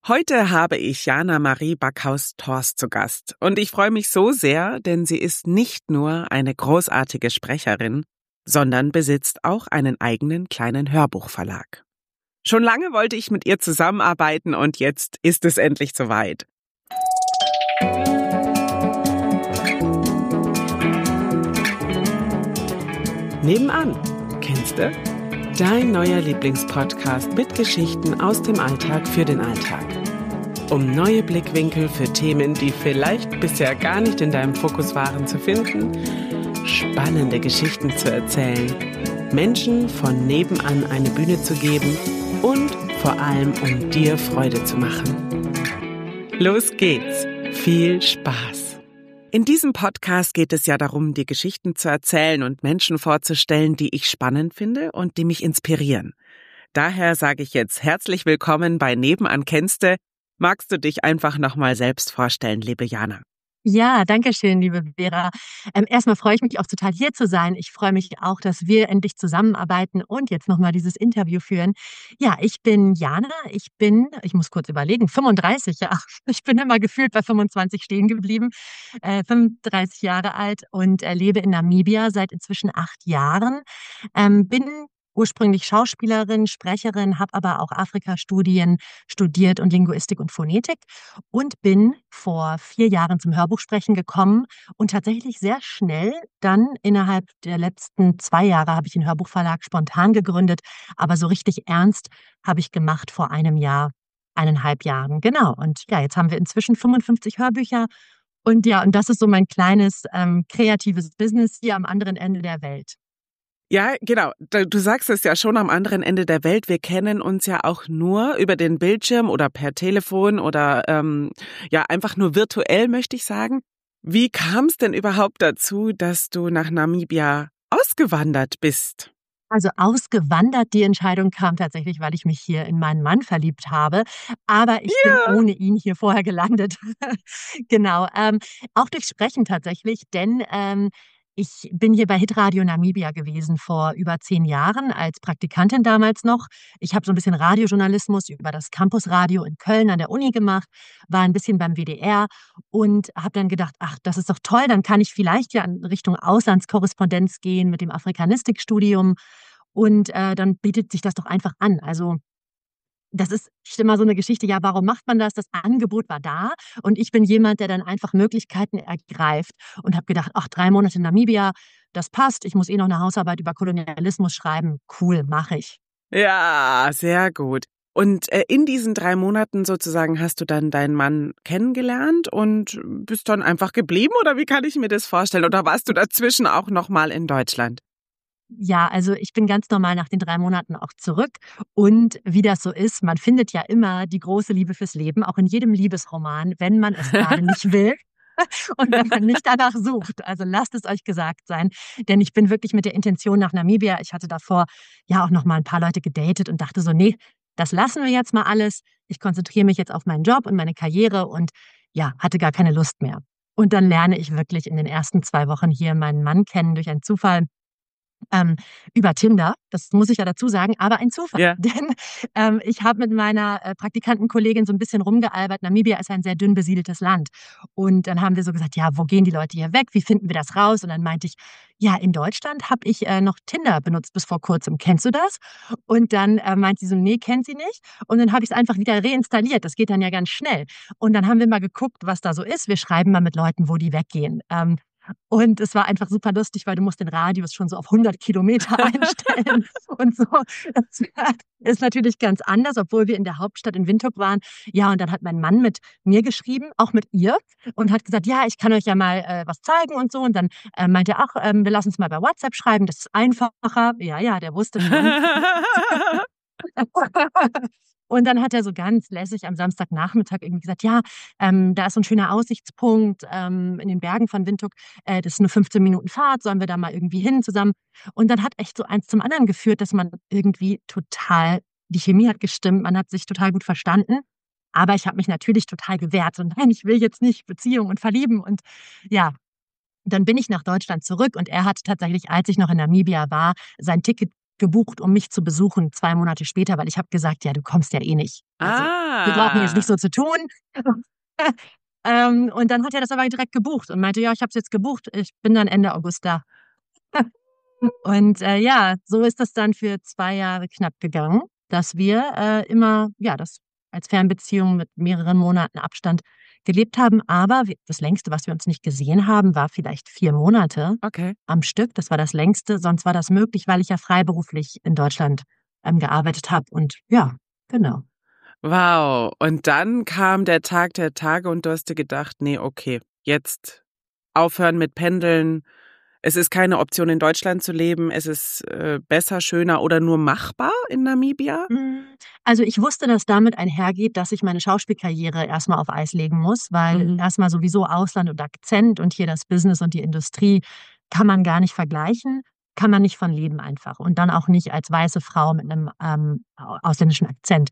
Heute habe ich Jana Marie Backhaus-Torst zu Gast und ich freue mich so sehr, denn sie ist nicht nur eine großartige Sprecherin, sondern besitzt auch einen eigenen kleinen Hörbuchverlag. Schon lange wollte ich mit ihr zusammenarbeiten und jetzt ist es endlich soweit. Nebenan, kennst du? Dein neuer Lieblingspodcast mit Geschichten aus dem Alltag für den Alltag. Um neue Blickwinkel für Themen, die vielleicht bisher gar nicht in deinem Fokus waren, zu finden, spannende Geschichten zu erzählen, Menschen von nebenan eine Bühne zu geben und vor allem um dir Freude zu machen. Los geht's! Viel Spaß! In diesem Podcast geht es ja darum, dir Geschichten zu erzählen und Menschen vorzustellen, die ich spannend finde und die mich inspirieren. Daher sage ich jetzt herzlich willkommen bei Nebenan kennste. Magst du dich einfach nochmal selbst vorstellen, liebe Jana? Ja, danke schön, liebe Vera. Erstmal freue ich mich auch total, hier zu sein. Ich freue mich auch, dass wir endlich zusammenarbeiten und jetzt nochmal dieses Interview führen. Ja, ich bin Jana. Ich muss kurz überlegen, 35, ja. Ich bin immer gefühlt bei 25 stehen geblieben. 35 Jahre alt und lebe in Namibia seit inzwischen 8 Jahren. Bin ursprünglich Schauspielerin, Sprecherin, habe aber auch Afrika-Studien studiert und Linguistik und Phonetik und bin vor 4 Jahren zum Hörbuchsprechen gekommen und tatsächlich sehr schnell dann innerhalb der letzten 2 Jahre habe ich den Hörbuchverlag spontan gegründet, aber so richtig ernst habe ich gemacht vor einem Jahr, 1,5 Jahren. Genau. Und ja, jetzt haben wir inzwischen 55 Hörbücher und ja, und das ist so mein kleines kreatives Business hier am anderen Ende der Welt. Ja, genau. Du sagst es ja schon am anderen Ende der Welt. Wir kennen uns ja auch nur über den Bildschirm oder per Telefon oder ja einfach nur virtuell, möchte ich sagen. Wie kam es denn überhaupt dazu, dass du nach Namibia ausgewandert bist? Also ausgewandert, die Entscheidung kam tatsächlich, weil ich mich hier in meinen Mann verliebt habe. Aber ich bin Ja. ohne ihn hier vorher gelandet. Genau. Auch durch Sprechen tatsächlich, denn ich bin hier bei Hitradio Namibia gewesen vor über 10 Jahren als Praktikantin damals noch. Ich habe so ein bisschen Radiojournalismus über das Campusradio in Köln an der Uni gemacht, war ein bisschen beim WDR und habe dann gedacht, ach, das ist doch toll, dann kann ich vielleicht ja in Richtung Auslandskorrespondenz gehen mit dem Afrikanistikstudium. Und dann bietet sich das doch einfach an. Also das ist immer so eine Geschichte, ja, warum macht man das? Das Angebot war da und ich bin jemand, der dann einfach Möglichkeiten ergreift und habe gedacht, ach, 3 Monate in Namibia, das passt. Ich muss noch eine Hausarbeit über Kolonialismus schreiben. Cool, mache ich. Ja, sehr gut. Und in diesen 3 Monaten sozusagen hast du dann deinen Mann kennengelernt und bist dann einfach geblieben oder wie kann ich mir das vorstellen? Oder warst du dazwischen auch nochmal in Deutschland? Ja, also ich bin ganz normal nach den 3 Monaten auch zurück. Und wie das so ist, man findet ja immer die große Liebe fürs Leben, auch in jedem Liebesroman, wenn man es gerade nicht will und wenn man nicht danach sucht. Also lasst es euch gesagt sein, denn ich bin wirklich mit der Intention nach Namibia. Ich hatte davor ja auch noch mal ein paar Leute gedatet und dachte so, nee, das lassen wir jetzt mal alles. Ich konzentriere mich jetzt auf meinen Job und meine Karriere und ja, hatte gar keine Lust mehr. Und dann lerne ich wirklich in den ersten 2 Wochen hier meinen Mann kennen durch einen Zufall. Über Tinder, das muss ich ja dazu sagen, aber ein Zufall. Ja. Denn ich habe mit meiner Praktikantenkollegin so ein bisschen rumgealbert. Namibia ist ein sehr dünn besiedeltes Land. Und dann haben wir so gesagt, ja, wo gehen die Leute hier weg? Wie finden wir das raus? Und dann meinte ich, ja, in Deutschland habe ich noch Tinder benutzt bis vor kurzem. Kennst du das? Und dann meinte sie so, nee, kennt sie nicht. Und dann habe ich es einfach wieder reinstalliert. Das geht dann ja ganz schnell. Und dann haben wir mal geguckt, was da so ist. Wir schreiben mal mit Leuten, wo die weggehen. Und es war einfach super lustig, weil du musst den Radius schon so auf 100 Kilometer einstellen und so. Das ist natürlich ganz anders, obwohl wir in der Hauptstadt in Windhoek waren. Ja, und dann hat mein Mann mit mir geschrieben, auch mit ihr, und hat gesagt, ja, ich kann euch ja mal was zeigen und so. Und dann meinte er, ach, wir lassen uns mal bei WhatsApp schreiben, das ist einfacher. Ja, der wusste schon. Und dann hat er so ganz lässig am Samstagnachmittag irgendwie gesagt, ja, da ist so ein schöner Aussichtspunkt in den Bergen von Windhoek. Das ist nur 15 Minuten Fahrt, sollen wir da mal irgendwie hin zusammen? Und dann hat echt so eins zum anderen geführt, dass man irgendwie die Chemie hat gestimmt, man hat sich total gut verstanden. Aber ich habe mich natürlich total gewehrt und nein, ich will jetzt nicht Beziehung und verlieben. Und ja, dann bin ich nach Deutschland zurück und er hat tatsächlich, als ich noch in Namibia war, sein Ticket gebucht, um mich zu besuchen, 2 Monate später, weil ich habe gesagt, ja, du kommst ja eh nicht. Also wir brauchen jetzt nicht so zu tun. Und dann hat er das aber direkt gebucht und meinte, ja, ich habe es jetzt gebucht, ich bin dann Ende August da. Und ja, so ist das dann für 2 Jahre knapp gegangen, dass wir immer, ja, das als Fernbeziehung mit mehreren Monaten Abstand gelebt haben. Aber das längste, was wir uns nicht gesehen haben, war vielleicht 4 Monate Okay. am Stück. Das war das längste. Sonst war das möglich, weil ich ja freiberuflich in Deutschland gearbeitet habe. Und ja, genau. Wow. Und dann kam der Tag der Tage und du hast dir gedacht, nee, okay, jetzt aufhören mit Pendeln. Es ist keine Option, in Deutschland zu leben. Es ist besser, schöner oder nur machbar in Namibia? Also ich wusste, dass damit einhergeht, dass ich meine Schauspielkarriere erstmal auf Eis legen muss, weil Mhm. erstmal sowieso Ausland und Akzent und hier das Business und die Industrie kann man gar nicht vergleichen, kann man nicht von leben einfach und dann auch nicht als weiße Frau mit einem ausländischen Akzent.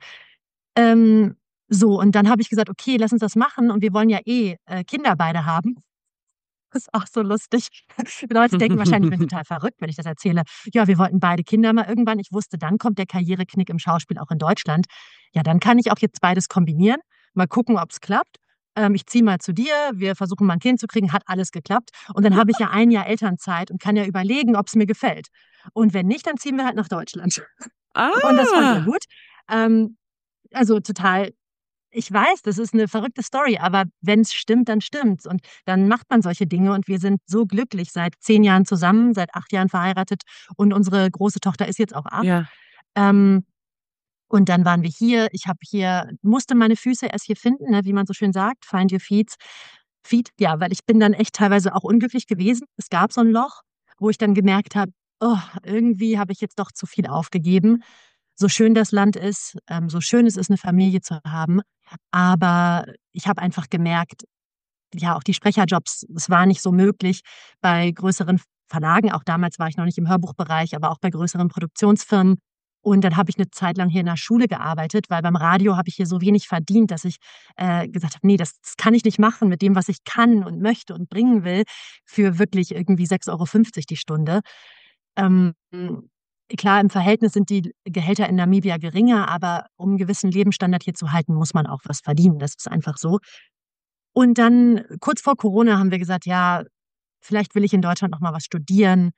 Ähm, so, und dann habe ich gesagt, okay, lass uns das machen und wir wollen ja Kinder beide haben. Das ist auch so lustig. Die Leute denken wahrscheinlich, ich bin total verrückt, wenn ich das erzähle. Ja, wir wollten beide Kinder mal irgendwann. Ich wusste, dann kommt der Karriereknick im Schauspiel auch in Deutschland. Ja, dann kann ich auch jetzt beides kombinieren. Mal gucken, ob es klappt. Ich ziehe mal zu dir, wir versuchen mal ein Kind zu kriegen, hat alles geklappt. Und dann habe ich ja ein Jahr Elternzeit und kann ja überlegen, ob es mir gefällt. Und wenn nicht, dann ziehen wir halt nach Deutschland. Und das fand er Ah, gut. Ähm, also total, ich weiß, das ist eine verrückte Story, aber wenn es stimmt, dann stimmt's. Und dann macht man solche Dinge und wir sind so glücklich seit 10 Jahren zusammen, seit 8 Jahren verheiratet und unsere große Tochter ist jetzt auch 8. ja. Ähm, und dann waren wir hier. Musste meine Füße erst hier finden, ne, wie man so schön sagt, find your feet, ja, weil ich bin dann echt teilweise auch unglücklich gewesen. Es gab so ein Loch, wo ich dann gemerkt habe, oh, irgendwie habe ich jetzt doch zu viel aufgegeben. So schön das Land ist, so schön es ist, eine Familie zu haben, aber ich habe einfach gemerkt, ja, auch die Sprecherjobs, es war nicht so möglich bei größeren Verlagen. Auch damals war ich noch nicht im Hörbuchbereich, aber auch bei größeren Produktionsfirmen. Und dann habe ich eine Zeit lang hier in der Schule gearbeitet, weil beim Radio habe ich hier so wenig verdient, dass ich gesagt habe, nee, das kann ich nicht machen mit dem, was ich kann und möchte und bringen will, für wirklich irgendwie 6,50 € die Stunde. Ähm, klar, im Verhältnis sind die Gehälter in Namibia geringer, aber um einen gewissen Lebensstandard hier zu halten, muss man auch was verdienen. Das ist einfach so. Und dann kurz vor Corona haben wir gesagt, ja, vielleicht will ich in Deutschland noch mal was studieren,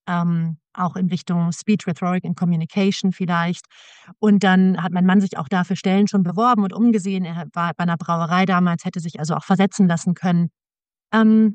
auch in Richtung Speech Rhetoric and Communication vielleicht. Und dann hat mein Mann sich auch da für Stellen schon beworben und umgesehen. Er war bei einer Brauerei damals, hätte sich also auch versetzen lassen können. Ähm,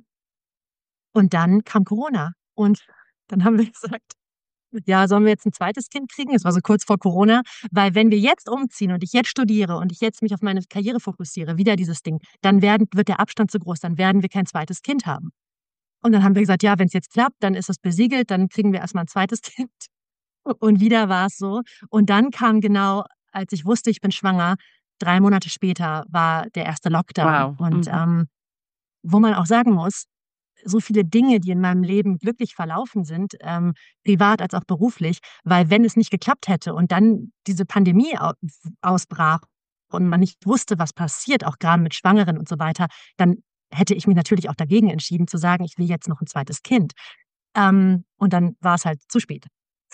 und dann kam Corona. Und dann haben wir gesagt, ja, sollen wir jetzt ein zweites Kind kriegen? Es war so kurz vor Corona, weil wenn wir jetzt umziehen und ich jetzt studiere und ich jetzt mich auf meine Karriere fokussiere, wieder dieses Ding, dann wird der Abstand zu groß, dann werden wir kein zweites Kind haben. Und dann haben wir gesagt, ja, wenn es jetzt klappt, dann ist es besiegelt, dann kriegen wir erst mal 'n zweites Kind. Und wieder war es so. Und dann kam genau, als ich wusste, ich bin schwanger, 3 Monate später war der erste Lockdown. Wow. Und, Mhm. wo man auch sagen muss, so viele Dinge, die in meinem Leben glücklich verlaufen sind, privat als auch beruflich, weil wenn es nicht geklappt hätte und dann diese Pandemie ausbrach und man nicht wusste, was passiert, auch gerade mit Schwangeren und so weiter, dann hätte ich mich natürlich auch dagegen entschieden zu sagen, ich will jetzt noch ein zweites Kind. Und dann war es halt zu spät.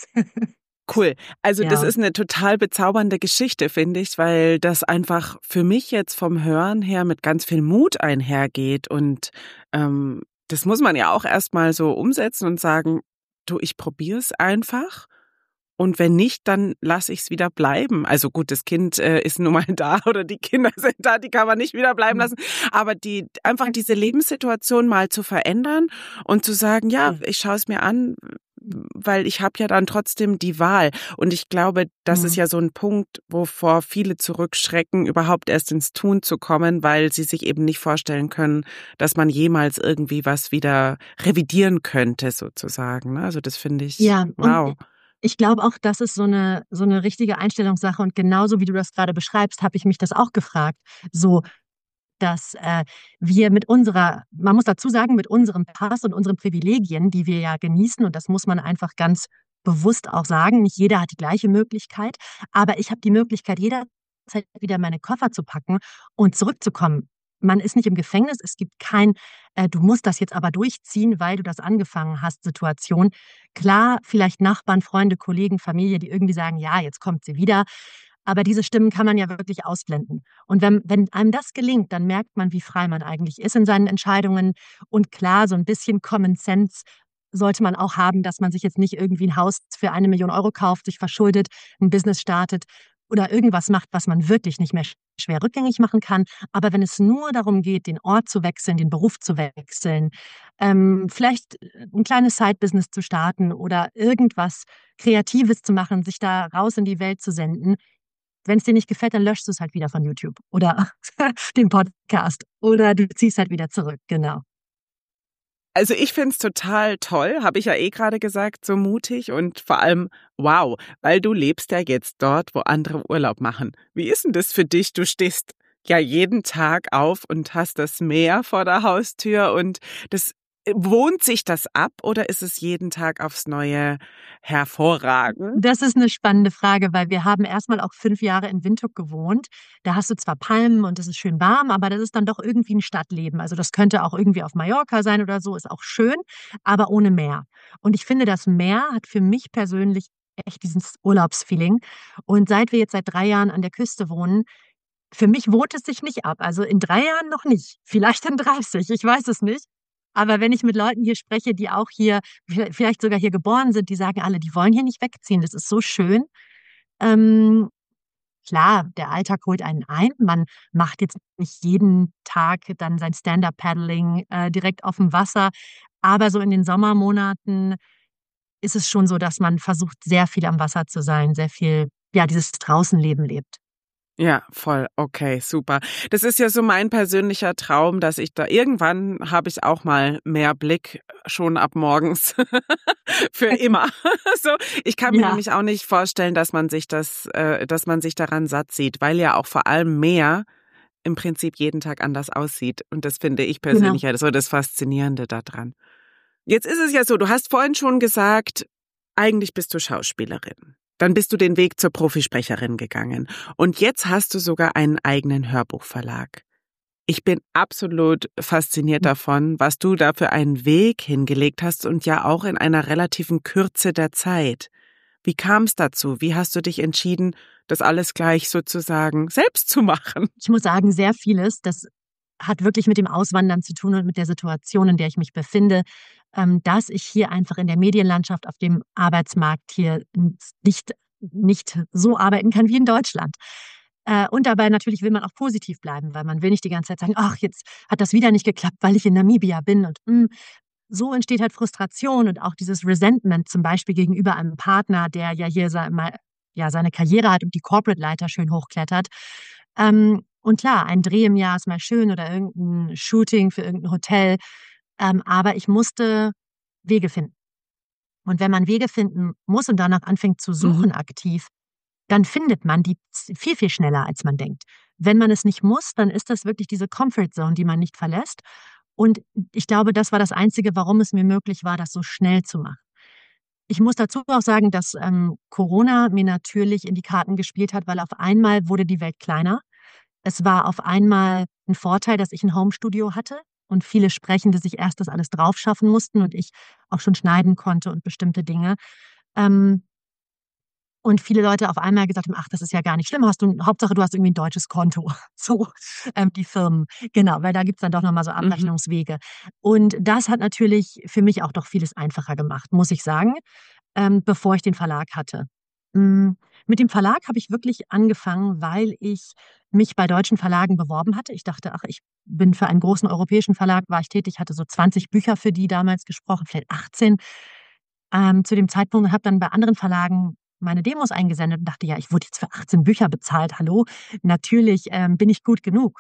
Cool. Also das Ja. ist eine total bezaubernde Geschichte, finde ich, weil das einfach für mich jetzt vom Hören her mit ganz viel Mut einhergeht und das muss man ja auch erst mal so umsetzen und sagen: „Du, ich probiere es einfach und wenn nicht, dann lasse ich's wieder bleiben.“ Also gut, das Kind ist nun mal da oder die Kinder sind da, die kann man nicht wieder bleiben Mhm. lassen, aber einfach diese Lebenssituation mal zu verändern und zu sagen: „Ja, Ja. ich schaue es mir an, weil ich habe ja dann trotzdem die Wahl.“ Und ich glaube, das ist Mhm. ja so ein Punkt, wovor viele zurückschrecken, überhaupt erst ins Tun zu kommen, weil sie sich eben nicht vorstellen können, dass man jemals irgendwie was wieder revidieren könnte sozusagen, ne? Also, das finde ich Ja, und wow. ich glaube auch, das ist so eine richtige Einstellungssache und genauso wie du das gerade beschreibst, habe ich mich das auch gefragt. So, dass, wir mit unserer man muss dazu sagen, mit unserem Pass und unseren Privilegien, die wir ja genießen und das muss man einfach ganz bewusst auch sagen, nicht jeder hat die gleiche Möglichkeit, aber ich habe die Möglichkeit, jederzeit wieder meine Koffer zu packen und zurückzukommen. man ist nicht im Gefängnis, es gibt kein, du musst das jetzt aber durchziehen, weil du das angefangen hast, Situation. Klar, vielleicht Nachbarn, Freunde, Kollegen, Familie, die irgendwie sagen, ja, jetzt kommt sie wieder. Aber diese Stimmen kann man ja wirklich ausblenden. Und wenn einem das gelingt, dann merkt man, wie frei man eigentlich ist in seinen Entscheidungen. Und klar, so ein bisschen Common Sense sollte man auch haben, dass man sich jetzt nicht irgendwie ein Haus für 1 Million Euro kauft, sich verschuldet, ein Business startet oder irgendwas macht, was man wirklich nicht mehr schwer rückgängig machen kann. Aber wenn es nur darum geht, den Ort zu wechseln, den Beruf zu wechseln, vielleicht ein kleines Side-Business zu starten oder irgendwas Kreatives zu machen, sich da raus in die Welt zu senden, wenn es dir nicht gefällt, dann löschst du es halt wieder von YouTube oder den Podcast oder du ziehst halt wieder zurück, genau. Also ich finde es total toll, habe ich ja gerade gesagt, so mutig und vor allem wow, weil du lebst ja jetzt dort, wo andere Urlaub machen. Wie ist denn das für dich? Du stehst ja jeden Tag auf und hast das Meer vor der Haustür und das wohnt sich das ab oder ist es jeden Tag aufs Neue hervorragend? Das ist eine spannende Frage, weil wir haben erst mal auch 5 Jahre in Windhoek gewohnt. Da hast du zwar Palmen und es ist schön warm, aber das ist dann doch irgendwie 'n Stadtleben. Also, das könnte auch irgendwie auf Mallorca sein oder so, ist auch schön, aber ohne Meer. Und ich finde, das Meer hat für mich persönlich echt dieses Urlaubsfeeling. Und seit wir jetzt seit 3 Jahren an der Küste wohnen, für mich wohnt es sich nicht ab. Also, in 3 Jahren noch nicht, vielleicht in 30, ich weiß es nicht. Aber wenn ich mit Leuten hier spreche, die auch hier vielleicht sogar hier geboren sind, die sagen alle, die wollen hier nicht wegziehen. Das ist so schön. Ähm, klar, der Alltag holt einen ein. Man macht jetzt nicht jeden Tag dann sein Stand-up-Paddling, direkt auf dem Wasser. Aber so in den Sommermonaten ist es schon so, dass man versucht, sehr viel am Wasser zu sein, sehr viel, ja, dieses Draußenleben lebt. Ja, voll. Okay, super. Das ist ja so mein persönlicher Traum, dass ich da irgendwann habe ich auch mal mehr Blick schon ab morgens für immer. So, ich kann mir Ja, nämlich auch nicht vorstellen, dass man sich daran satt sieht, weil ja auch vor allem Meer im Prinzip jeden Tag anders aussieht. Und das finde ich persönlich genau. ja so das Faszinierende daran. Jetzt ist es ja so, du hast vorhin schon gesagt, eigentlich bist du Schauspielerin. Dann bist du den Weg zur Profisprecherin gegangen. Und jetzt hast du sogar einen eigenen Hörbuchverlag. Ich bin absolut fasziniert davon, was du da für einen Weg hingelegt hast und ja auch in einer relativen Kürze der Zeit. Wie kam es dazu? Wie hast du dich entschieden, das alles gleich sozusagen selbst zu machen? Ich muss sagen, sehr vieles, das hat wirklich mit dem Auswandern zu tun und mit der Situation, in der ich mich befinde, dass ich hier einfach in der Medienlandschaft auf dem Arbeitsmarkt hier nicht so arbeiten kann wie in Deutschland. Und dabei natürlich will man auch positiv bleiben, weil man will nicht die ganze Zeit sagen: „Ach, jetzt hat das wieder nicht geklappt, weil ich in Namibia bin“ und, so entsteht halt Frustration und auch dieses Resentment zum Beispiel gegenüber einem Partner, der ja hier seine Karriere hat und die Corporate-Leiter schön hochklettert. Und klar, ein Dreh im Jahr ist mal schön oder irgendein Shooting für irgendein Hotel, aber ich musste Wege finden. Und wenn man Wege finden muss und danach anfängt zu Mhm. suchen aktiv, dann findet man die viel, viel schneller, als man denkt. Wenn man es nicht muss, dann ist das wirklich diese Comfort Zone, die man nicht verlässt. Und ich glaube, das war das Einzige, warum es mir möglich war, das so schnell zu machen. Ich muss dazu auch sagen, dass, Corona mir natürlich in die Karten gespielt hat, weil auf einmal wurde die Welt kleiner. Es war auf einmal 'n Vorteil, dass ich 'n Homestudio hatte und viele Sprechende sich erst das alles drauf schaffen mussten und ich auch schon schneiden konnte und bestimmte Dinge. Ähm, und viele Leute auf einmal gesagt haben: „Ach, das ist ja gar nicht schlimm, hast du Hauptsache, du hast irgendwie 'n deutsches Konto.“ So, die Firmen. Genau, weil da gibt's dann doch noch mal so Mhm. Abrechnungswege. Und das hat natürlich für mich auch doch vieles einfacher gemacht, muss ich sagen, bevor ich den Verlag hatte. Mit dem Verlag habe ich wirklich angefangen, weil ich mich bei deutschen Verlagen beworben hatte. Ich dachte: „Ach, ich bin für einen großen europäischen Verlag war ich tätig, hatte so 20 Bücher für die damals gesprochen, vielleicht 18, zu dem Zeitpunkt und habe dann bei anderen Verlagen meine Demos eingesendet und dachte: „Ja, ich wurde jetzt für 18 Bücher bezahlt, hallo? Natürlich, bin ich gut genug.“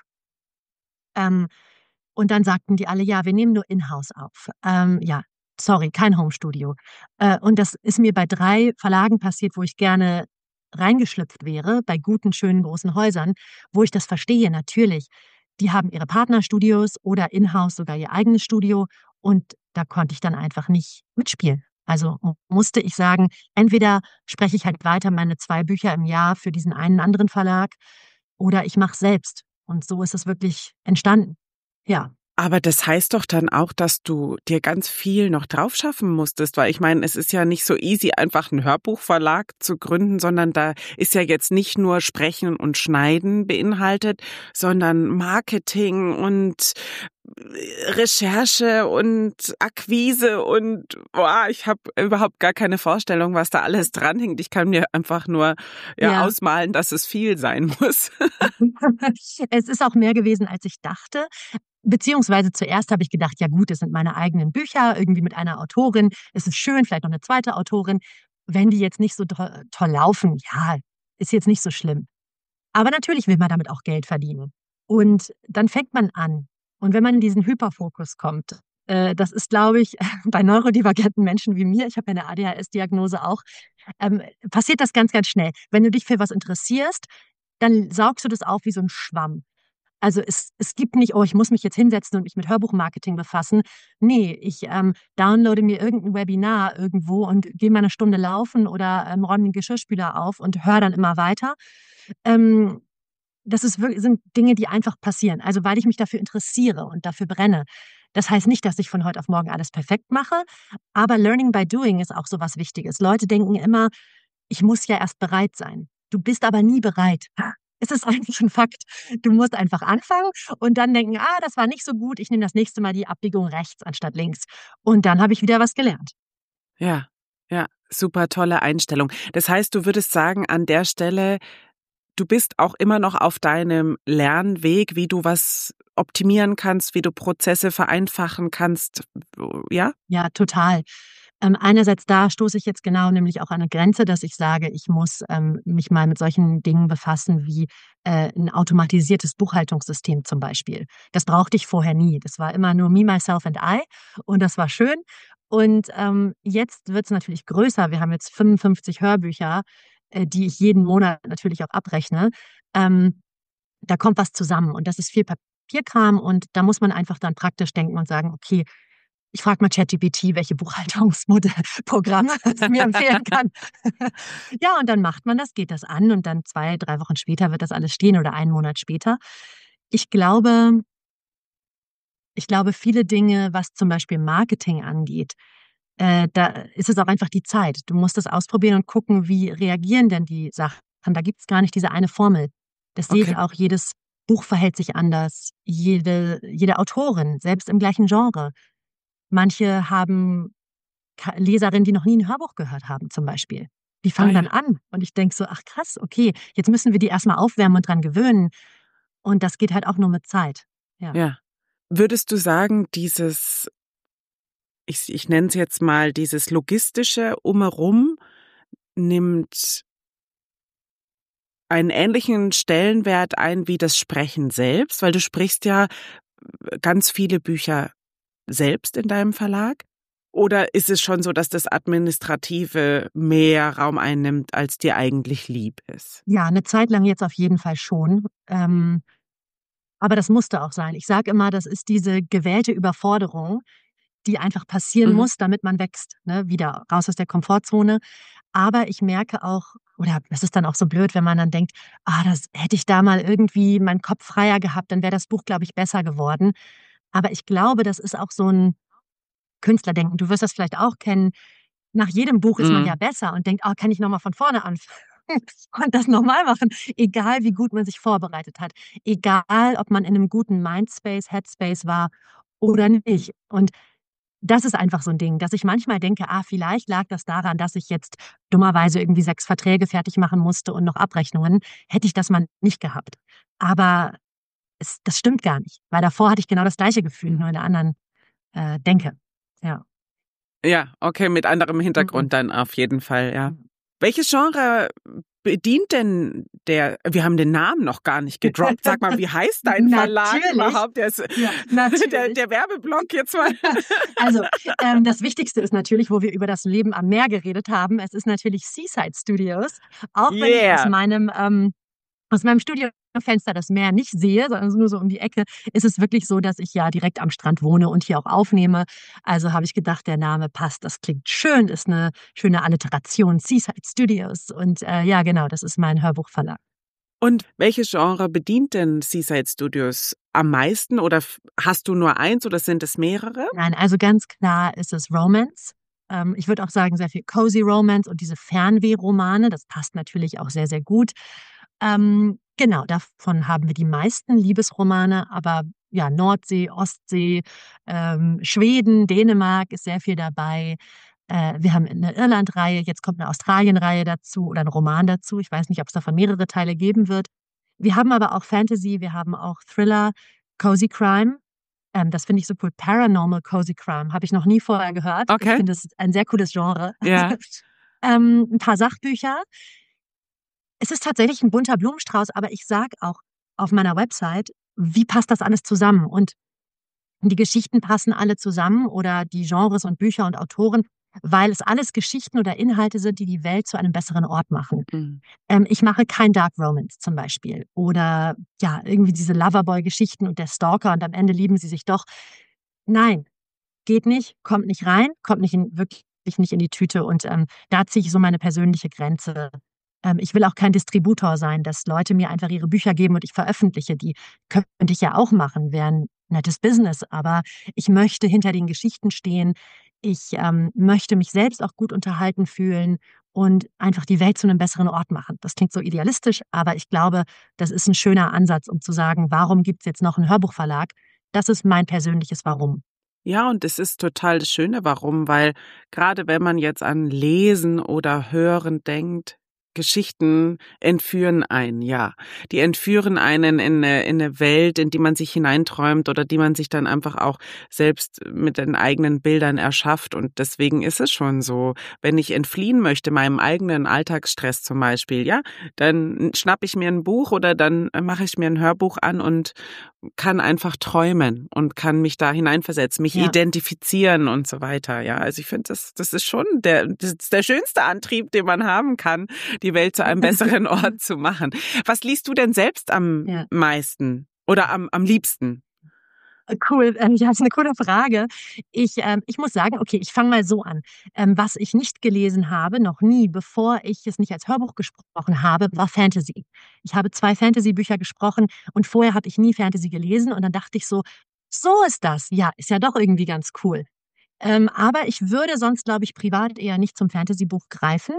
Ähm, und dann sagten die alle: „Ja, wir nehmen nur in-house auf.“ Ja, sorry, kein Homestudio. Und das ist mir bei 3 Verlagen passiert, wo ich gerne reingeschlüpft wäre, bei guten, schönen, großen Häusern, wo ich das verstehe, natürlich. Die haben ihre Partnerstudios oder in-house sogar ihr eigenes Studio und da konnte ich dann einfach nicht mitspielen. Also, musste ich sagen, entweder spreche ich halt weiter meine 2 Bücher im Jahr für diesen einen anderen Verlag oder ich mache es selbst. Und so ist es wirklich entstanden. Ja. Aber das heißt doch dann auch, dass du dir ganz viel noch drauf schaffen musstest, weil ich meine, es ist ja nicht so easy, einfach einen Hörbuchverlag zu gründen, sondern da ist ja jetzt nicht nur Sprechen und Schneiden beinhaltet, sondern Marketing und Recherche und Akquise und ich habe überhaupt gar keine Vorstellung, was da alles dranhängt. Ich kann mir einfach nur ausmalen, dass es viel sein muss. Es ist auch mehr gewesen, als ich dachte. Beziehungsweise zuerst habe ich gedacht, ja gut, es sind meine eigenen Bücher, irgendwie mit einer Autorin. Es ist schön, vielleicht noch eine zweite Autorin. Wenn die jetzt nicht so toll laufen, ja, ist jetzt nicht so schlimm. Aber natürlich will man damit auch Geld verdienen. Und dann fängt man an. Und wenn man in diesen Hyperfokus kommt, das ist, glaube ich, bei neurodivergenten Menschen wie mir, ich habe ja eine ADHS-Diagnose auch, passiert das ganz, ganz schnell. Wenn du dich für was interessierst, dann saugst du das auf wie so ein Schwamm. Also es gibt nicht, oh, ich muss mich jetzt hinsetzen und mich mit Hörbuchmarketing befassen. Nee, ich downloade mir irgendein Webinar irgendwo und gehe mal eine Stunde laufen oder räume den Geschirrspüler auf und höre dann immer weiter. Ähm, Das ist wirklich, sind Dinge, die einfach passieren. Also weil ich mich dafür interessiere und dafür brenne. Das heißt nicht, dass ich von heute auf morgen alles perfekt mache, aber Learning by Doing ist auch so was Wichtiges. Leute denken immer, ich muss ja erst bereit sein. Du bist aber nie bereit. Es ist einfach ein Fakt. Du musst einfach anfangen und dann denken, das war nicht so gut, ich nehme das nächste Mal die Abbiegung rechts anstatt links. Und dann habe ich wieder was gelernt. Ja, ja, super tolle Einstellung. Das heißt, du würdest sagen, an der Stelle, du bist auch immer noch auf deinem Lernweg, wie du was optimieren kannst, wie du Prozesse vereinfachen kannst, ja? Ja, total. Einerseits da stoße ich jetzt genau nämlich auch an eine Grenze, dass ich sage, ich muss mich mal mit solchen Dingen befassen wie ein automatisiertes Buchhaltungssystem zum Beispiel. Das brauchte ich vorher nie. Das war immer nur me, myself and I und das war schön. Und jetzt wird es natürlich größer. Wir haben jetzt 55 Hörbücher, die ich jeden Monat natürlich auch abrechne. Ähm, Da kommt was zusammen und das ist viel Papierkram und da muss man einfach dann praktisch denken und sagen, okay, ich frage mal ChatGPT, welche Buchhaltungsprogramme es mir empfehlen kann. Ja, und dann macht man das, geht das an und dann 2, 3 Wochen später wird das alles stehen oder einen Monat später. Ich glaube ich glaube, viele Dinge, was zum Beispiel Marketing angeht, da ist es auch einfach die Zeit. Du musst das ausprobieren und gucken, wie reagieren denn die Sachen. Da gibt's gar nicht diese eine Formel. Das sehe Okay. ich auch, jedes Buch verhält sich anders, jede Autorin, selbst im gleichen Genre. Manche haben Leserinnen, die noch nie ein Hörbuch gehört haben zum Beispiel. Die Ah fangen dann ja, an und ich denke so: „Ach krass, okay, jetzt müssen wir die erst mal aufwärmen und dran gewöhnen.“ Und das geht halt auch nur mit Zeit. Ja. ja. Würdest du sagen, dieses, ich nenne es jetzt mal, dieses logistische Umherum nimmt einen ähnlichen Stellenwert ein wie das Sprechen selbst? Weil du sprichst ja ganz viele Bücher selbst in deinem Verlag? Oder ist es schon so, dass das Administrative mehr Raum einnimmt, als dir eigentlich lieb ist? Ja, 'ne Zeit lang jetzt auf jeden Fall schon. Aber das musste auch sein. Ich sage immer, das ist diese gewählte Überforderung, die einfach passieren Mhm. muss, damit man wächst, ne? Wieder raus aus der Komfortzone. Aber ich merke auch oder es ist dann auch so blöd, wenn man dann denkt: das hätte ich da mal irgendwie meinen Kopf freier gehabt, dann wäre das Buch, glaube ich, besser geworden.“ Aber ich glaube, das ist auch so 'n Künstlerdenken. Du wirst das vielleicht auch kennen. Nach jedem Buch ist man ja Mhm. besser und denkt: kann ich noch mal von vorne anfangen und das noch mal machen?“ Egal, wie gut man sich vorbereitet hat. Egal, ob man in 'nem guten Mindspace, Headspace war oder nicht. Und das ist einfach so 'n Ding, dass ich manchmal denke: vielleicht lag das daran, dass ich jetzt dummerweise irgendwie 6 Verträge fertig machen musste und noch Abrechnungen. Hätte ich das mal nicht gehabt. Aber das stimmt gar nicht, weil davor hatte ich genau das gleiche Gefühl, nur in 'ner anderen, Denke. Ja. Ja, okay, mit anderem Mhm. Hintergrund dann auf jeden Fall, ja. Mhm. Welches Genre bedient denn wir haben den Namen noch gar nicht gedroppt. Sag mal, wie heißt dein Verlag Natürlich. überhaupt? Der ist Ja, der natürlich. der Werbeblock jetzt mal. Also, das Wichtigste ist natürlich, wo wir über das Leben am Meer geredet haben, es ist natürlich Seaside Studios. Auch wenn ich Yeah. aus meinem Studiofenster das Meer nicht sehe, sondern nur so um die Ecke, ist es wirklich so, dass ich ja direkt am Strand wohne und hier auch aufnehme. Also habe ich gedacht, der Name passt, das klingt schön, ist eine schöne Alliteration, Seaside Studios und, ja genau, das ist mein Hörbuchverlag. Und welche Genre bedient denn Seaside Studios am meisten? Oder hast du nur eins oder sind es mehrere? Nein, also ganz klar ist es Romance. Ich würde auch sagen, sehr viel Cozy Romance und diese Fernweh-Romane, das passt natürlich auch sehr, sehr gut. Genau, davon haben wir die meisten Liebesromane, aber ja, Nordsee, Ostsee, Schweden, Dänemark ist sehr viel dabei. Wir haben eine Irland-Reihe, jetzt kommt eine Australien-Reihe dazu oder ein Roman dazu. Ich weiß nicht, ob es davon mehrere Teile geben wird. Wir haben aber auch Fantasy, wir haben auch Thriller, Cozy Crime. Das finde ich so cool. Paranormal Cozy Crime habe ich noch nie vorher gehört. Ich Okay. finde, es ist ein sehr cooles Genre. Ja. Ein paar Sachbücher. Es ist tatsächlich ein bunter Blumenstrauß, aber ich sage auch auf meiner Website, wie passt das alles zusammen? Und die Geschichten passen alle zusammen oder die Genres und Bücher und Autoren, weil es alles Geschichten oder Inhalte sind, die die Welt zu einem besseren Ort machen. Mhm. Ich mache kein Dark Romance zum Beispiel oder ja, irgendwie diese Loverboy-Geschichten und der Stalker und am Ende lieben sie sich doch. Nein, geht nicht, kommt nicht rein, kommt nicht wirklich nicht in die Tüte und da ziehe ich so meine persönliche Grenze. Ich will auch kein Distributor sein, dass Leute mir einfach ihre Bücher geben und ich veröffentliche die. Könnte ich ja auch machen, wäre ein nettes Business, aber ich möchte hinter den Geschichten stehen. Ich möchte mich selbst auch gut unterhalten fühlen und einfach die Welt zu einem besseren Ort machen. Das klingt so idealistisch, aber ich glaube, das ist ein schöner Ansatz, um zu sagen, warum gibt es jetzt noch einen Hörbuchverlag? Das ist mein persönliches Warum. Ja, und es ist total das Schöne, warum, weil gerade wenn man jetzt an Lesen oder Hören denkt, Geschichten entführen einen, ja. Die entführen einen in eine Welt, in die man sich hineinträumt oder die man sich dann einfach auch selbst mit den eigenen Bildern erschafft. Und deswegen ist es schon so, wenn ich entfliehen möchte, meinem eigenen Alltagsstress zum Beispiel, ja, dann schnapp ich mir ein Buch oder dann mache ich mir ein Hörbuch an und kann einfach träumen und kann mich da hineinversetzen, mich identifizieren und so weiter. Ja, also ich finde, das ist schon das ist der schönste Antrieb, den man haben kann, die Welt zu einem besseren Ort zu machen. Was liest du denn selbst am meisten oder am liebsten? Cool, ja, das ist eine coole Frage. Ich muss sagen, okay, ich fange mal so an. Was ich nicht gelesen habe, noch nie, bevor ich es nicht als Hörbuch gesprochen habe, war Fantasy. Ich habe 2 Fantasy-Bücher gesprochen und vorher habe ich nie Fantasy gelesen und dann dachte ich so, so ist das. Ja, ist ja doch irgendwie ganz cool. Aber ich würde sonst, glaube ich, privat eher nicht zum Fantasy-Buch greifen.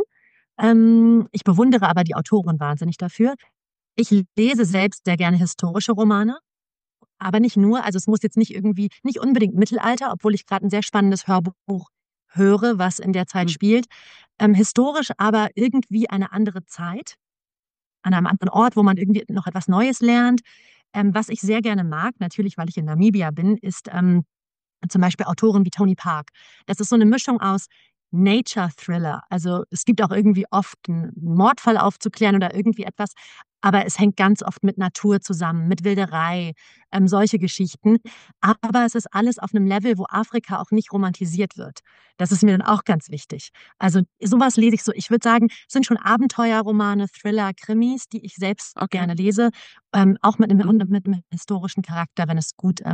Ich bewundere aber die Autorin wahnsinnig dafür. Ich lese selbst sehr gerne historische Romane. Aber nicht nur, also es muss jetzt nicht unbedingt Mittelalter, obwohl ich gerade ein sehr spannendes Hörbuch höre, was in der Zeit spielt. Historisch, aber irgendwie eine andere Zeit, an einem anderen Ort, wo man irgendwie noch etwas Neues lernt. Was ich sehr gerne mag, natürlich, weil ich in Namibia bin, ist zum Beispiel Autoren wie Tony Park. Das ist so eine Mischung aus Nature Thriller. Also es gibt auch irgendwie oft einen Mordfall aufzuklären oder irgendwie etwas, aber es hängt ganz oft mit Natur zusammen, mit Wilderei, solche Geschichten. Aber es ist alles auf einem Level, wo Afrika auch nicht romantisiert wird. Das ist mir dann auch ganz wichtig. Also sowas lese ich so. Ich würde sagen, es sind schon Abenteuerromane, Thriller, Krimis, die ich selbst gerne lese, auch mit einem historischen Charakter, wenn es gut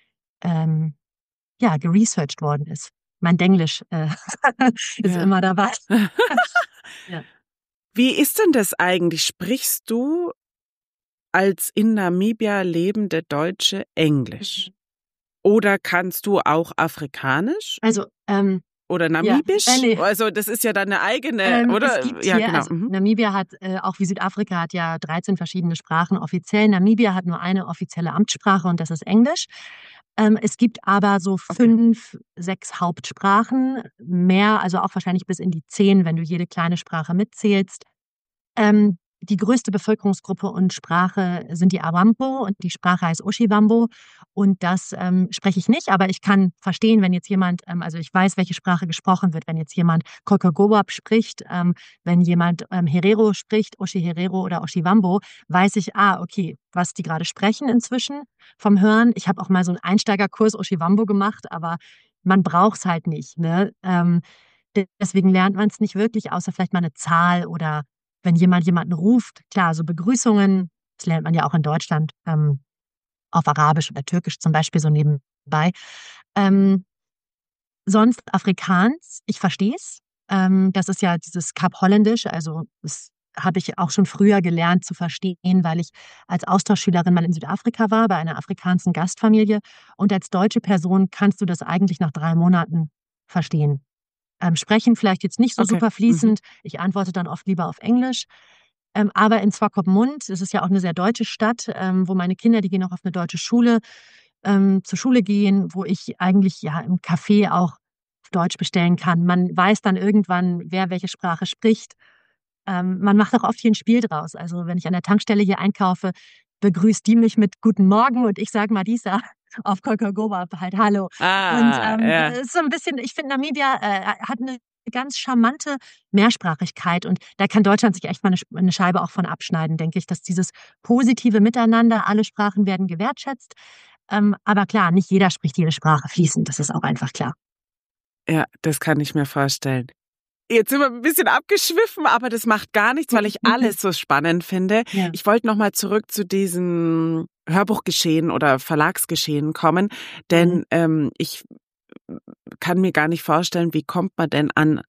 ja, geresearched worden ist. Mein Denglisch ist immer dabei. Ja. Wie ist denn das eigentlich? Sprichst du als in Namibia lebende Deutsche Englisch? Oder kannst du auch Afrikanisch? Also, Oder ja, Namibisch? ne. Also das ist ja dann eine eigene, Es oder? gibt Ja, hier, genau. also Namibia hat, auch wie Südafrika, hat ja 13 verschiedene Sprachen offiziell. Namibia hat nur eine offizielle Amtssprache und das ist Englisch. Es gibt aber so 5, 6 Hauptsprachen, mehr, also auch wahrscheinlich bis in die 10, wenn du jede kleine Sprache mitzählst. Die größte Bevölkerungsgruppe und Sprache sind die Awambo und die Sprache heißt Oshiwambo und das spreche ich nicht, aber ich kann verstehen, wenn jetzt jemand, also ich weiß, welche Sprache gesprochen wird, wenn jetzt jemand Kokogowab spricht, wenn jemand Herero spricht, Oshi-Herero oder Oshiwambo, weiß ich, okay, was die gerade sprechen inzwischen vom Hören. Ich habe auch mal so einen Einsteigerkurs Oshiwambo gemacht, aber man braucht es halt nicht. Ne? Deswegen lernt man es nicht wirklich, außer vielleicht mal eine Zahl oder wenn jemand jemanden ruft, klar, so Begrüßungen, das lernt man ja auch in Deutschland, auf Arabisch oder Türkisch zum Beispiel so nebenbei. Sonst Afrikaans, ich verstehe es. Das ist ja dieses Kap-Holländisch, also es habe ich auch schon früher gelernt zu verstehen, weil ich als Austauschschülerin mal in Südafrika war, bei einer afrikanischen Gastfamilie. Und als deutsche Person kannst du das eigentlich nach 3 Monaten verstehen. Sprechen vielleicht jetzt nicht so Okay. super fließend. Ich antworte dann oft lieber auf Englisch. Aber in Swakopmund, das ist ja auch eine sehr deutsche Stadt, wo meine Kinder, die gehen auch auf eine deutsche Schule, zur Schule gehen, wo ich eigentlich ja im Café auch auf Deutsch bestellen kann. Man weiß dann irgendwann, wer welche Sprache spricht. Man macht auch oft hier ein Spiel draus. Also wenn ich an der Tankstelle hier einkaufe, begrüßt die mich mit Guten Morgen und ich sage Madisa auf Kokogoba halt Hallo. Und Ja. es ist so ein bisschen, ich finde, Namibia hat eine ganz charmante Mehrsprachigkeit und da kann Deutschland sich echt mal eine Scheibe auch von abschneiden, denke ich, dass dieses positive Miteinander, alle Sprachen werden gewertschätzt. Aber klar, nicht jeder spricht jede Sprache fließend, das ist auch einfach klar. Ja, das kann ich mir vorstellen. Jetzt sind wir ein bisschen abgeschwiffen, aber das macht gar nichts, weil ich alles so spannend finde. Ja. Ich wollte noch mal zurück zu diesem Hörbuchgeschehen oder Verlagsgeschehen kommen, denn ich kann mir gar nicht vorstellen, wie kommt man denn an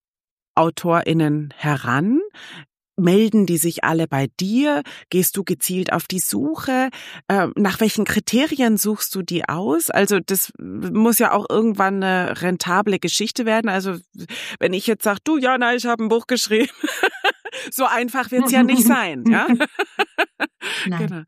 AutorInnen heran? Melden die sich alle bei dir? Gehst du gezielt auf die Suche? Nach welchen Kriterien suchst du die aus? Also das muss ja auch irgendwann eine rentable Geschichte werden. Also wenn ich jetzt sage, du Jana, ich habe ein Buch geschrieben, so einfach wird's ja nicht sein. Ja? Nein. Genau.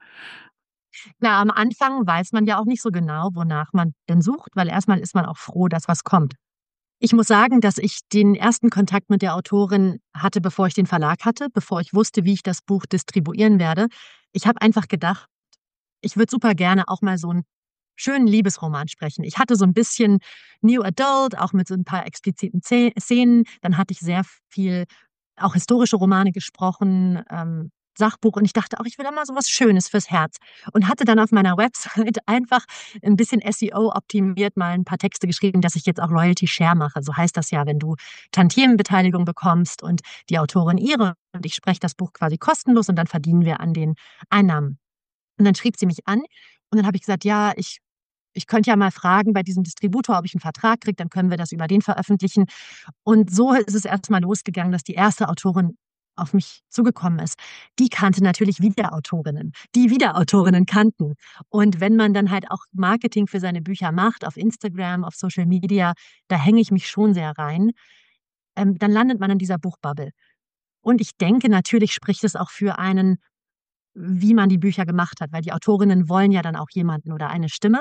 Na, am Anfang weiß man ja auch nicht so genau, wonach man denn sucht, weil erstmal ist man auch froh, dass was kommt. Ich muss sagen, dass ich den ersten Kontakt mit der Autorin hatte, bevor ich den Verlag hatte, bevor ich wusste, wie ich das Buch distribuieren werde. Ich habe einfach gedacht, ich würde super gerne auch mal so einen schönen Liebesroman sprechen. Ich hatte so ein bisschen New Adult, auch mit so ein paar expliziten Szenen. Dann hatte ich sehr viel auch historische Romane gesprochen, Sachbuch und ich dachte auch, ich will da mal so was Schönes fürs Herz und hatte dann auf meiner Website einfach ein bisschen SEO optimiert, mal ein paar Texte geschrieben, dass ich jetzt auch Royalty Share mache. So heißt das ja, wenn du Tantiemenbeteiligung bekommst und die Autorin ihre und ich spreche das Buch quasi kostenlos und dann verdienen wir an den Einnahmen. Und dann schrieb sie mich an und dann habe ich gesagt, ja, ich könnte ja mal fragen bei diesem Distributor, ob ich einen Vertrag kriege, dann können wir das über den veröffentlichen. Und so ist es erstmal losgegangen, dass die erste Autorin auf mich zugekommen ist. Die kannte natürlich Wiederautorinnen, die Wiederautorinnen kannten. Und wenn man dann halt auch Marketing für seine Bücher macht, auf Instagram, auf Social Media, da hänge ich mich schon sehr rein, dann landet man in dieser Buchbubble. Und ich denke, natürlich spricht es auch für einen, wie man die Bücher gemacht hat, weil die Autorinnen wollen ja dann auch jemanden oder eine Stimme.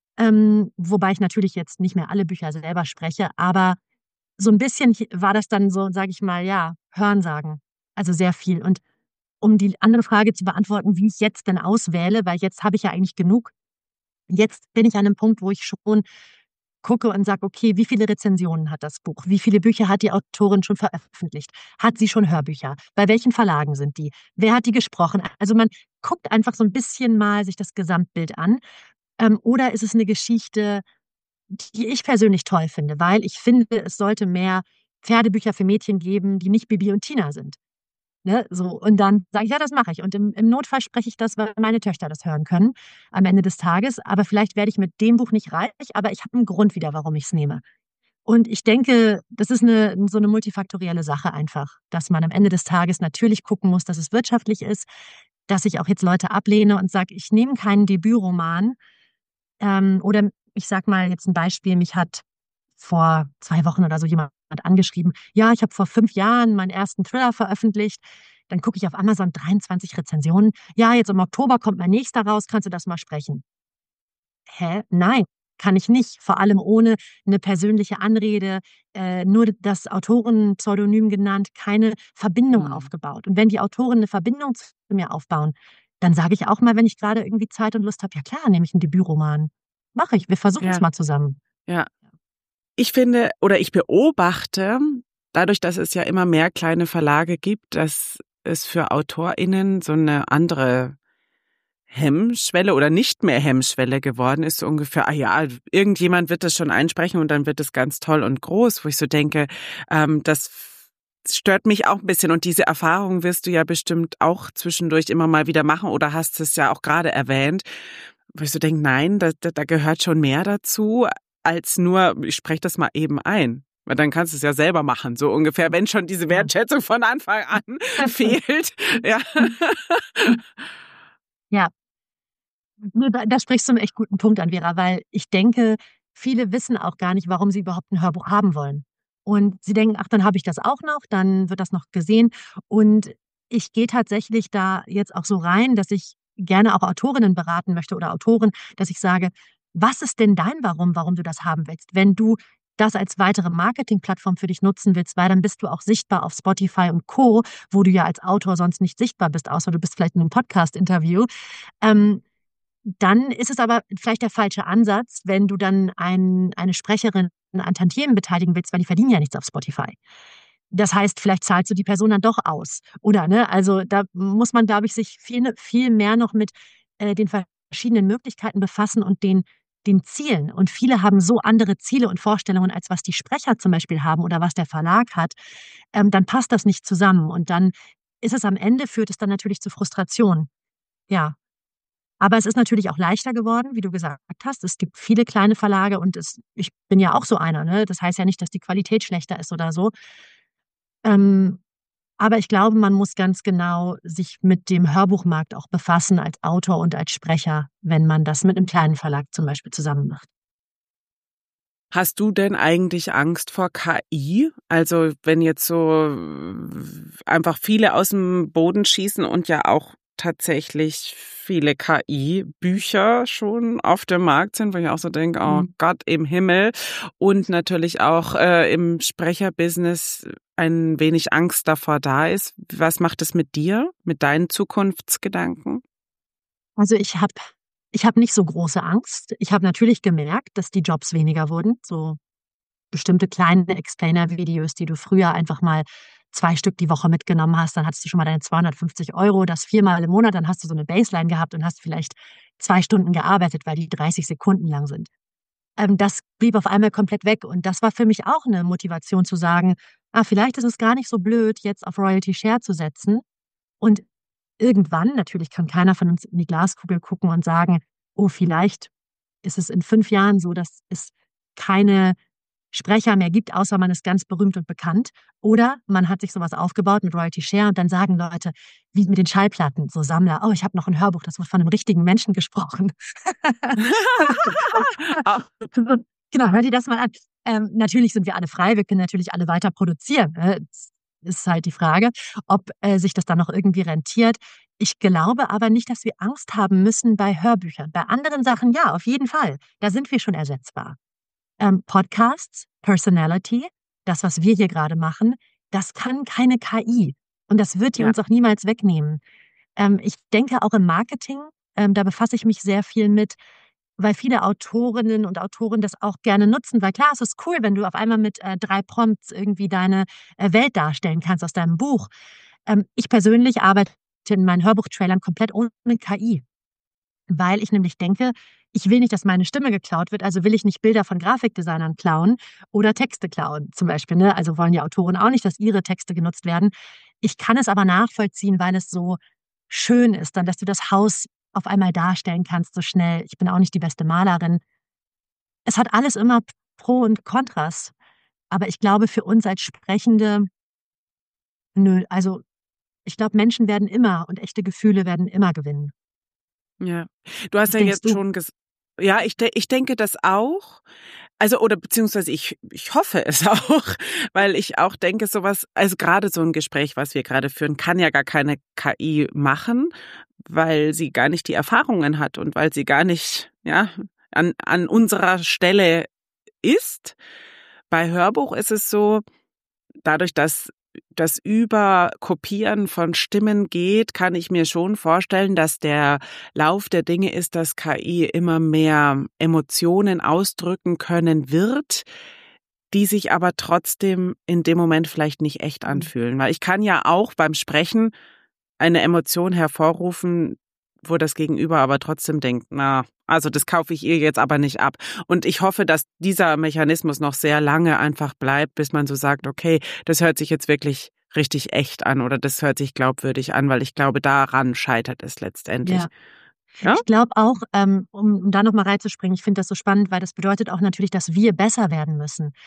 Wobei ich natürlich jetzt nicht mehr alle Bücher selber spreche, aber so ein bisschen war das dann so, sage ich mal, ja, Hörensagen. Also sehr viel. Und um die andere Frage zu beantworten, wie ich jetzt denn auswähle, weil jetzt habe ich ja eigentlich genug. Jetzt bin ich an einem Punkt, wo ich schon gucke und sage, okay, wie viele Rezensionen hat das Buch? Wie viele Bücher hat die Autorin schon veröffentlicht? Hat sie schon Hörbücher? Bei welchen Verlagen sind die? Wer hat die gesprochen? Also man guckt einfach so ein bisschen mal sich das Gesamtbild an. Oder ist es eine Geschichte, die ich persönlich toll finde, weil ich finde, es sollte mehr Pferdebücher für Mädchen geben, die nicht Bibi und Tina sind. Ne, so, und dann sage ich, ja, das mache ich. Und im Notfall spreche ich das, weil meine Töchter das hören können am Ende des Tages. Aber vielleicht werde ich mit dem Buch nicht reich, aber ich habe einen Grund wieder, warum ich es nehme. Und ich denke, das ist so eine multifaktorielle Sache einfach, dass man am Ende des Tages natürlich gucken muss, dass es wirtschaftlich ist, dass ich auch jetzt Leute ablehne und sage, ich nehme keinen Debütroman, oder ich sag mal jetzt ein Beispiel, mich hat vor 2 Wochen oder so jemand angeschrieben, ja, ich habe vor 5 Jahren meinen ersten Thriller veröffentlicht. Dann gucke ich auf Amazon 23 Rezensionen. Ja, jetzt im Oktober kommt mein nächster raus, kannst du das mal sprechen? Hä? Nein, kann ich nicht. Vor allem ohne eine persönliche Anrede, nur das Autorenpseudonym genannt, keine Verbindung aufgebaut. Und wenn die Autoren eine Verbindung zu mir aufbauen, dann sage ich auch mal, wenn ich gerade irgendwie Zeit und Lust habe, ja klar, nehme ich einen Debütroman. Mache ich, wir versuchen es Ja, mal zusammen. ja. Ich finde oder ich beobachte, dadurch, dass es ja immer mehr kleine Verlage gibt, dass es für AutorInnen so eine andere Hemmschwelle oder nicht mehr Hemmschwelle geworden ist, so ungefähr, ja, irgendjemand wird das schon einsprechen und dann wird es ganz toll und groß, wo ich so denke, das stört mich auch ein bisschen und diese Erfahrung wirst du ja bestimmt auch zwischendurch immer mal wieder machen oder hast es ja auch gerade erwähnt, wo ich so denke, nein, da gehört schon mehr dazu, als nur, ich spreche das mal eben ein. Weil dann kannst du es ja selber machen, so ungefähr, wenn schon diese Wertschätzung von Anfang an fehlt. Ja. Ja, da sprichst du einen echt guten Punkt an, Vera, weil ich denke, viele wissen auch gar nicht, warum sie überhaupt ein Hörbuch haben wollen. Und sie denken: „Ach, dann habe ich das auch noch, dann wird das noch gesehen.“ Und ich gehe tatsächlich da jetzt auch so rein, dass ich gerne auch Autorinnen beraten möchte oder Autoren, dass ich sage: „Was ist denn dein Warum, warum du das haben willst?“ Wenn du das als weitere Marketingplattform für dich nutzen willst, weil dann bist du auch sichtbar auf Spotify und Co., wo du ja als Autor sonst nicht sichtbar bist, außer du bist vielleicht in 'nem Podcast-Interview. Dann ist es aber vielleicht der falsche Ansatz, wenn du dann eine Sprecherin an Tantiemen beteiligen willst, weil die verdienen ja nichts auf Spotify. Das heißt, vielleicht zahlst du die Person dann doch aus, oder, ne? Also, da muss man, glaube ich, sich viel mehr noch mit, den verschiedenen Möglichkeiten befassen und den Zielen. Und viele haben so andere Ziele und Vorstellungen, als was die Sprecher zum Beispiel haben oder was der Verlag hat. Dann passt das nicht zusammen und dann ist es am Ende führt es dann natürlich zu Frustration. Ja. Aber es ist natürlich auch leichter geworden, wie du gesagt hast. Es gibt viele kleine Verlage und ich bin ja auch so einer, ne? Das heißt ja nicht, dass die Qualität schlechter ist oder so. Ähm, aber ich glaube, man muss ganz genau sich mit dem Hörbuchmarkt auch befassen als Autor und als Sprecher, wenn man das mit einem kleinen Verlag zum Beispiel zusammen macht. Hast du denn eigentlich Angst vor KI? Also wenn jetzt so einfach viele aus dem Boden schießen und ja auch tatsächlich viele KI-Bücher schon auf dem Markt sind, wo ich auch so denke, oh Gott im Himmel. Und natürlich auch im Sprecherbusiness ein wenig Angst davor da ist. Was macht es mit dir, mit deinen Zukunftsgedanken? Also, ich habe nicht so große Angst. Ich habe natürlich gemerkt, dass die Jobs weniger wurden, so bestimmte kleine Explainer-Videos, die du früher einfach mal 2 Stück die Woche mitgenommen hast, dann hattest du schon mal deine 250 €, das viermal im Monat, dann hast du so 'ne Baseline gehabt und hast vielleicht 2 Stunden gearbeitet, weil die 30 Sekunden lang sind. Das blieb auf einmal komplett weg und das war für mich auch 'ne Motivation zu sagen: „Ah, vielleicht ist es gar nicht so blöd, jetzt auf Royalty Share zu setzen.“ Und irgendwann natürlich kann keiner von uns in die Glaskugel gucken und sagen: „Oh, vielleicht ist es in 5 Jahren so, dass es keine Sprecher mehr gibt, außer man ist ganz berühmt und bekannt. Oder man hat sich so was aufgebaut mit Royalty Share und dann sagen Leute, wie mit den Schallplatten, so Sammler: „Oh, ich habe noch 'n Hörbuch, das wurde von 'nem richtigen Menschen gesprochen.“ Genau, hör dir das mal an. Natürlich sind wir alle frei, wir können natürlich alle weiter produzieren, ne? Ist halt die Frage, ob, sich das dann noch irgendwie rentiert. Ich glaube aber nicht, dass wir Angst haben müssen bei Hörbüchern. Bei anderen Sachen ja, auf jeden Fall. Da sind wir schon ersetzbar. Podcasts, Personality, das, was wir hier gerade machen, das kann keine KI und das wird die Ja. uns auch niemals wegnehmen. Ich denke auch im Marketing, da befasse ich mich sehr viel mit, weil viele Autorinnen und Autoren das auch gerne nutzen, weil klar, es ist cool, wenn du auf einmal mit, 3 Prompts irgendwie deine, Welt darstellen kannst aus deinem Buch. Ich persönlich arbeite in meinen Hörbuchtrailern komplett ohne KI. Weil ich nämlich denke, ich will nicht, dass meine Stimme geklaut wird, also will ich nicht Bilder von Grafikdesignern klauen oder Texte klauen zum Beispiel, ne? Also wollen die Autoren auch nicht, dass ihre Texte genutzt werden. Ich kann es aber nachvollziehen, weil es so schön ist dann, dass du das Haus auf einmal darstellen kannst so schnell. Ich bin auch nicht die beste Malerin. Es hat alles immer Pro und Kontras, aber ich glaube, für uns als Sprechende, nö, also ich glaube, Menschen werden immer und echte Gefühle werden immer gewinnen. Ja. Du hast Was ja denkst jetzt du? schon ja, ich denke das auch. Also, oder beziehungsweise ich hoffe es auch, weil ich auch denke, sowas, also gerade so ein Gespräch, was wir gerade führen, kann ja gar keine KI machen, weil sie gar nicht die Erfahrungen hat und weil sie gar nicht, ja, an unserer Stelle ist. Bei Hörbuch ist es so, dadurch, dass das Überkopieren von Stimmen geht, kann ich mir schon vorstellen, dass der Lauf der Dinge ist, dass KI immer mehr Emotionen ausdrücken können wird, die sich aber trotzdem in dem Moment vielleicht nicht echt anfühlen. Weil ich kann ja auch beim Sprechen eine Emotion hervorrufen, wo das Gegenüber aber trotzdem denkt, na, also das kaufe ich ihr jetzt aber nicht ab. Und ich hoffe, dass dieser Mechanismus noch sehr lange einfach bleibt, bis man so sagt, okay, das hört sich jetzt wirklich richtig echt an oder das hört sich glaubwürdig an, weil ich glaube, daran scheitert es letztendlich. Ja. Ja? Ich glaube auch, um da noch mal reinzuspringen, ich finde das so spannend, weil das bedeutet auch natürlich, dass wir besser werden müssen.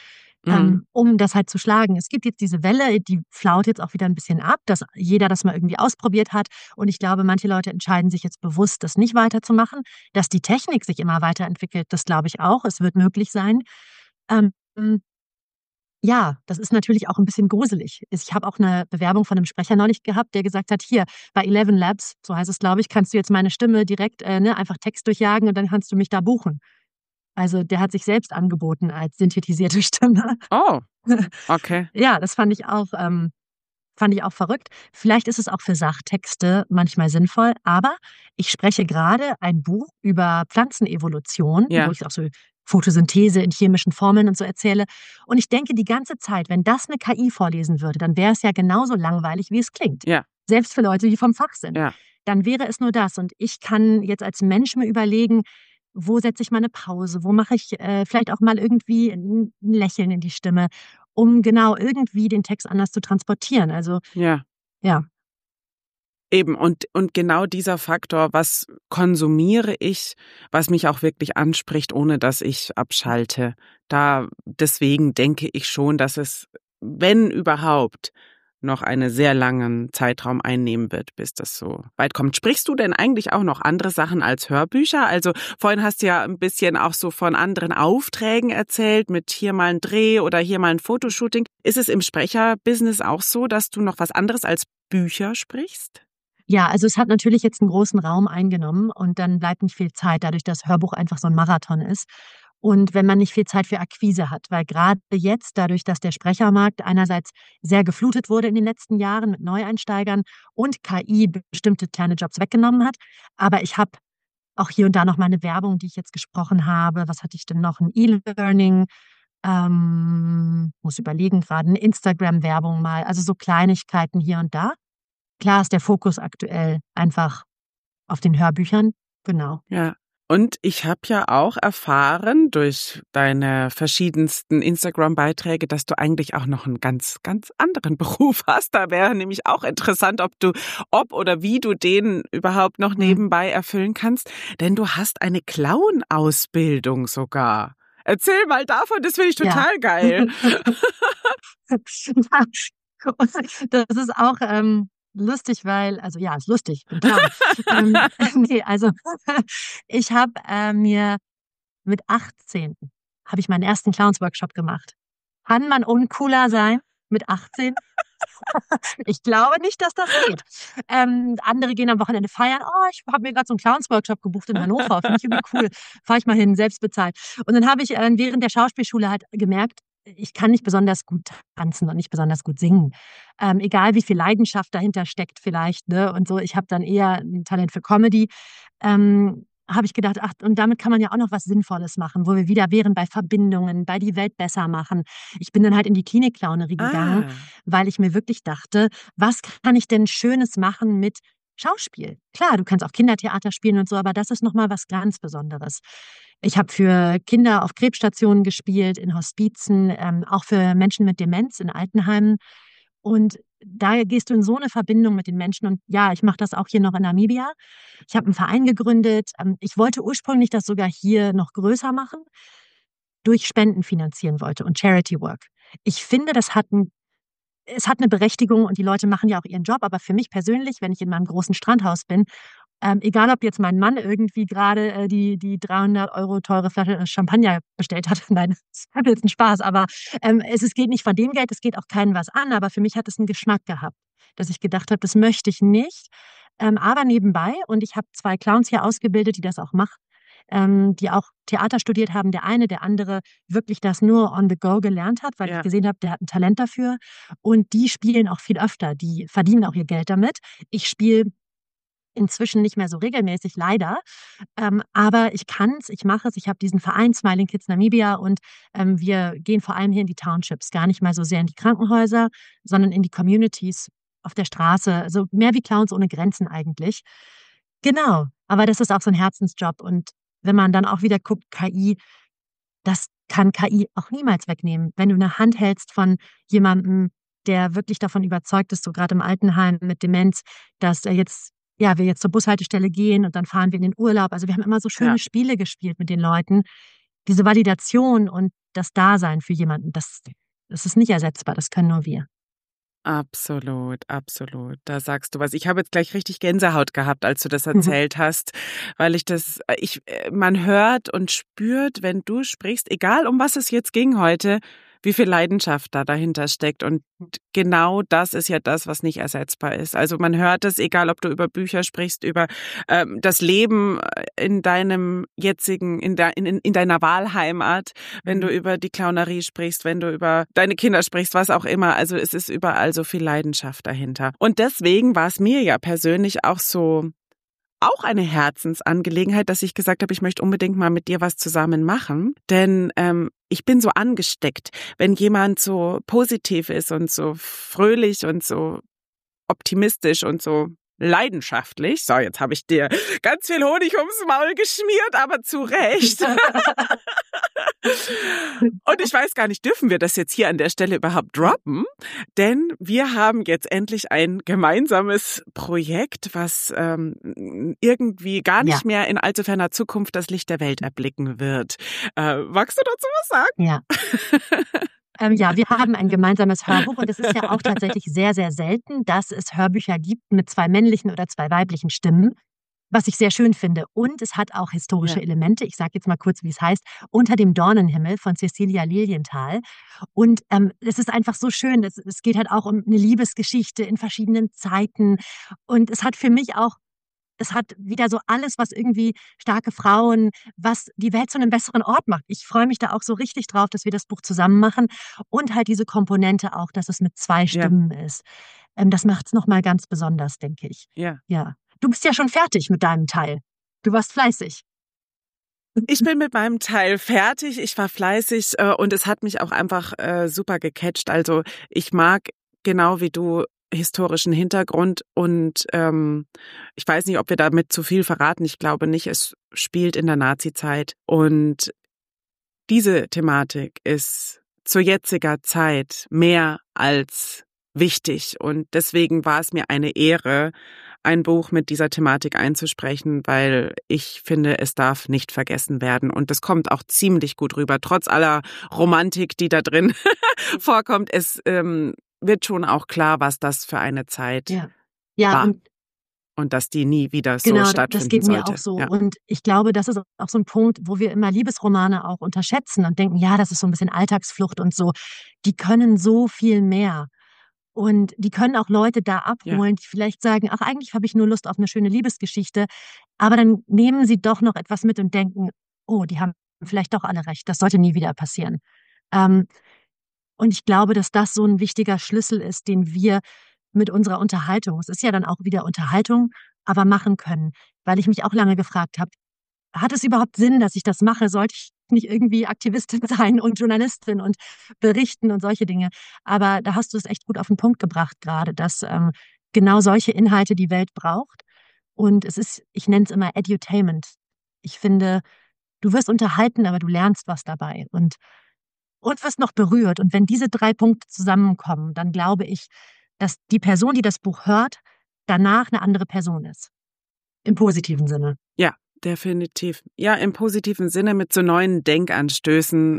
um das halt zu schlagen. Es gibt jetzt diese Welle, die flaut jetzt auch wieder ein bisschen ab, dass jeder das mal irgendwie ausprobiert hat. Und ich glaube, manche Leute entscheiden sich jetzt bewusst, das nicht weiterzumachen. Dass die Technik sich immer weiterentwickelt, das glaube ich auch. Es wird möglich sein. Ähm, ja, das ist natürlich auch ein bisschen gruselig. Ich habe auch eine Bewerbung von einem Sprecher neulich gehabt, der gesagt hat, hier bei Eleven Labs, so heißt es, glaube ich, kannst du jetzt meine Stimme direkt einfach Text durchjagen und dann kannst du mich da buchen. Also der hat sich selbst angeboten als synthetisierte Stimme. Oh, okay. Ja, das fand ich auch verrückt. Vielleicht ist es auch für Sachtexte manchmal sinnvoll, aber ich spreche gerade ein Buch über Pflanzenevolution, wo Ja, ich auch so Photosynthese in chemischen Formeln und so erzähle. Und ich denke die ganze Zeit, wenn das eine KI vorlesen würde, dann wäre es ja genauso langweilig, wie es klingt. ja, Selbst für Leute, die vom Fach sind. ja. Dann wäre es nur das. Und ich kann jetzt als Mensch mir überlegen, wo setze ich mal eine Pause, wo mache ich vielleicht auch mal irgendwie ein Lächeln in die Stimme, um genau irgendwie den Text anders zu transportieren. Also Ja. ja, Eben, und genau dieser Faktor, was konsumiere ich, was mich auch wirklich anspricht, ohne dass ich abschalte. Deswegen denke ich schon, dass es, wenn überhaupt, noch einen sehr langen Zeitraum einnehmen wird, bis das so weit kommt. Sprichst du denn eigentlich auch noch andere Sachen als Hörbücher? Also vorhin hast du ja ein bisschen auch so von anderen Aufträgen erzählt, mit hier mal ein Dreh oder hier mal ein Fotoshooting. Ist es im Sprecherbusiness auch so, dass du noch was anderes als Bücher sprichst? ja, also es hat natürlich jetzt einen großen Raum eingenommen und dann bleibt nicht viel Zeit, dadurch, dass Hörbuch einfach so ein Marathon ist. Und wenn man nicht viel Zeit für Akquise hat, weil gerade jetzt, dadurch, dass der Sprechermarkt einerseits sehr geflutet wurde in den letzten Jahren mit Neueinsteigern und KI bestimmte kleine Jobs weggenommen hat, aber ich habe auch hier und da noch mal eine Werbung, die ich jetzt gesprochen habe. Was hatte ich denn noch? Ein E-Learning, muss überlegen gerade, eine Instagram-Werbung mal, also so Kleinigkeiten hier und da. Klar ist der Fokus aktuell einfach auf den Hörbüchern, genau. Ja. Und ich habe ja auch erfahren durch deine verschiedensten Instagram-Beiträge, dass du eigentlich auch noch einen ganz, ganz anderen Beruf hast. Da wäre nämlich auch interessant, ob oder wie du den überhaupt noch Mhm. nebenbei erfüllen kannst. Denn du hast eine Clown-Ausbildung sogar. Erzähl mal davon, das finde ich Ja. total geil. Das ist auch lustig, weil, also ja, ist lustig, ich bin Clown. Nee, also ich habe mir mit 18 habe ich meinen ersten Clowns-Workshop gemacht. Kann man uncooler sein mit 18? Ich glaube nicht, dass das geht. Andere gehen am Wochenende feiern. Oh, ich habe mir gerade so einen Clowns-Workshop gebucht in Hannover. Finde ich irgendwie cool. Fahre ich mal hin, selbst bezahlt. Und dann habe ich während der Schauspielschule halt gemerkt, ich kann nicht besonders gut tanzen und nicht besonders gut singen. Egal wie viel Leidenschaft dahinter steckt vielleicht, ne? Und so, ich habe dann eher ein Talent für Comedy. Habe ich gedacht, ach, und damit kann man ja auch noch was Sinnvolles machen, wo wir wieder wären bei Verbindungen, bei die Welt besser machen. Ich bin dann halt in die Klinik-Clownerie gegangen, Ah, weil ich mir wirklich dachte, was kann ich denn Schönes machen mit Schauspiel? Klar, du kannst auch Kindertheater spielen und so, aber das ist noch mal was ganz Besonderes. Ich habe für Kinder auf Krebsstationen gespielt, in Hospizen, auch für Menschen mit Demenz in Altenheimen. Und da gehst du in so eine Verbindung mit den Menschen. Und ja, ich mache das auch hier noch in Namibia. Ich habe einen Verein gegründet. Ich wollte ursprünglich das sogar hier noch größer machen, durch Spenden finanzieren wollte und Charity Work. Ich finde, es hat eine Berechtigung und die Leute machen ja auch ihren Job, aber für mich persönlich, wenn ich in meinem großen Strandhaus bin, egal ob jetzt mein Mann irgendwie gerade die 300 € teure Flasche Champagner bestellt hat, nein, das hat jetzt einen Spaß, aber es geht nicht von dem Geld, es geht auch keinen was an, aber für mich hat es einen Geschmack gehabt, dass ich gedacht habe, das möchte ich nicht, aber nebenbei und ich habe 2 Clowns hier ausgebildet, die das auch machen, die auch Theater studiert haben. Der andere wirklich das nur on the go gelernt hat, weil ich ja. gesehen habe, der hat ein Talent dafür. Und die spielen auch viel öfter. Die verdienen auch ihr Geld damit. Ich spiele inzwischen nicht mehr so regelmäßig, leider. Aber ich kann's, ich mache es. Ich habe diesen Verein Smiling Kids Namibia und wir gehen vor allem hier in die Townships, gar nicht mal so sehr in die Krankenhäuser, sondern in die Communities auf der Straße. Also mehr wie Clowns ohne Grenzen eigentlich. Genau, aber das ist auch so ein Herzensjob und wenn man dann auch wieder guckt, KI, das kann KI auch niemals wegnehmen. Wenn du eine Hand hältst von jemandem, der wirklich davon überzeugt ist, so gerade im Altenheim mit Demenz, dass er jetzt wir jetzt zur Bushaltestelle gehen und dann fahren wir in den Urlaub. Also, wir haben immer so Ja. schöne Spiele gespielt mit den Leuten. diese Validation und das Dasein für jemanden, das ist nicht ersetzbar, das können nur wir. Absolut, absolut. Da sagst du was. Ich habe jetzt gleich richtig Gänsehaut gehabt, als du das erzählt hast, weil man hört und spürt, wenn du sprichst, egal um was es jetzt ging heute, wie viel Leidenschaft da dahinter steckt. Und genau das ist ja das, was nicht ersetzbar ist. Also man hört es, egal ob du über Bücher sprichst, über das Leben in deinem jetzigen, in deiner Wahlheimat, wenn du über die Clownerie sprichst, wenn du über deine Kinder sprichst, was auch immer. Also es ist überall so viel Leidenschaft dahinter. Und deswegen war es mir ja persönlich auch eine Herzensangelegenheit, dass ich gesagt habe, ich möchte unbedingt mal mit dir was zusammen machen. Denn ich bin so angesteckt, wenn jemand so positiv ist und so fröhlich und so optimistisch und so leidenschaftlich. So, jetzt habe ich dir ganz viel Honig ums Maul geschmiert, aber zu Recht. Und ich weiß gar nicht, dürfen wir das jetzt hier an der Stelle überhaupt droppen? Denn wir haben jetzt endlich ein gemeinsames Projekt, was irgendwie gar nicht mehr in allzu ferner Zukunft das Licht der Welt erblicken wird. Magst du dazu was sagen? Ja. Ja, wir haben ein gemeinsames Hörbuch und es ist ja auch tatsächlich sehr, sehr selten, dass es Hörbücher gibt mit 2 männlichen oder 2 weiblichen Stimmen, was ich sehr schön finde. Und es hat auch historische Elemente. Ich sage jetzt mal kurz, wie es heißt. Unter dem Dornenhimmel von Cecilia Lilienthal. Und es ist einfach so schön. Es geht halt auch um eine Liebesgeschichte in verschiedenen Zeiten. Und es hat für mich auch es hat wieder so alles, was irgendwie starke Frauen, was die Welt zu einem besseren Ort macht. Ich freue mich da auch so richtig drauf, dass wir das Buch zusammen machen und halt diese Komponente auch, dass es mit 2 Stimmen ist. Das macht es nochmal ganz besonders, denke ich. Ja. Ja. Du bist ja schon fertig mit deinem Teil. Du warst fleißig. Ich bin mit meinem Teil fertig. Ich war fleißig und es hat mich auch einfach super gecatcht. Also ich mag genau wie du historischen Hintergrund und ich weiß nicht, ob wir damit zu viel verraten. Ich glaube nicht, es spielt in der Nazi-Zeit und diese Thematik ist zu jetziger Zeit mehr als wichtig und deswegen war es mir eine Ehre, ein Buch mit dieser Thematik einzusprechen, weil ich finde, es darf nicht vergessen werden und das kommt auch ziemlich gut rüber, trotz aller Romantik, die da drin vorkommt. Es wird schon auch klar, was das für eine Zeit war. Und dass die nie wieder so stattfinden das geht mir sollte. auch so. Ja. Und ich glaube, das ist auch so ein Punkt, wo wir immer Liebesromane auch unterschätzen und denken, ja, das ist so ein bisschen Alltagsflucht und so. Die können so viel mehr. Und die können auch Leute da abholen, die vielleicht sagen, ach, eigentlich habe ich nur Lust auf eine schöne Liebesgeschichte. Aber dann nehmen sie doch noch etwas mit und denken, oh, die haben vielleicht doch alle recht. Das sollte nie wieder passieren. Und ich glaube, dass das so ein wichtiger Schlüssel ist, den wir mit unserer Unterhaltung, es ist ja dann auch wieder Unterhaltung, aber machen können. Weil ich mich auch lange gefragt habe, hat es überhaupt Sinn, dass ich das mache? Sollte ich nicht irgendwie Aktivistin sein und Journalistin und berichten und solche Dinge? Aber da hast du es echt gut auf den Punkt gebracht gerade, dass genau solche Inhalte die Welt braucht. Und es ist, ich nenne es immer Edutainment. Ich finde, du wirst unterhalten, aber du lernst was dabei und wirst noch berührt. Und wenn diese 3 Punkte zusammenkommen, dann glaube ich, dass die Person, die das Buch hört, danach eine andere Person ist. Im positiven Sinne. Ja, definitiv. Ja, im positiven Sinne mit so neuen Denkanstößen,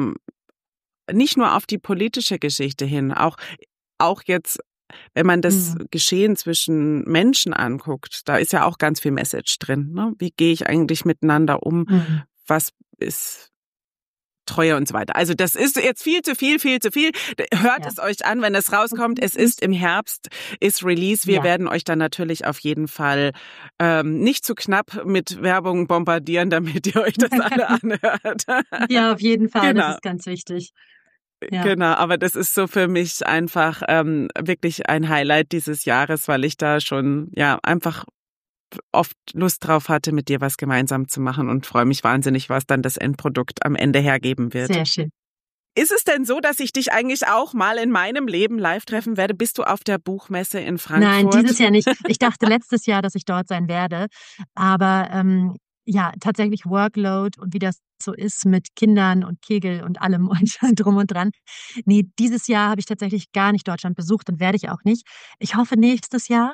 nicht nur auf die politische Geschichte hin, auch jetzt, wenn man das Geschehen zwischen Menschen anguckt, da ist ja auch ganz viel Message drin. Ne? Wie gehe ich eigentlich miteinander um? Was ist Treue und so weiter. Also das ist jetzt viel zu viel. Hört es euch an, wenn es rauskommt. Es ist im Herbst, ist Release. Wir werden euch dann natürlich auf jeden Fall nicht zu knapp mit Werbung bombardieren, damit ihr euch das alle anhört. Ja, auf jeden Fall. Genau. Das ist ganz wichtig. Ja. Genau, aber das ist so für mich einfach wirklich ein Highlight dieses Jahres, weil ich da schon einfach oft Lust drauf hatte, mit dir was gemeinsam zu machen und freue mich wahnsinnig, was dann das Endprodukt am Ende hergeben wird. Sehr schön. Ist es denn so, dass ich dich eigentlich auch mal in meinem Leben live treffen werde? Bist du auf der Buchmesse in Frankfurt? Nein, dieses Jahr nicht. Ich dachte letztes Jahr, dass ich dort sein werde, aber tatsächlich Workload und wie das so ist mit Kindern und Kegel und allem und drum und dran. Nee, dieses Jahr habe ich tatsächlich gar nicht Deutschland besucht und werde ich auch nicht. Ich hoffe nächstes Jahr.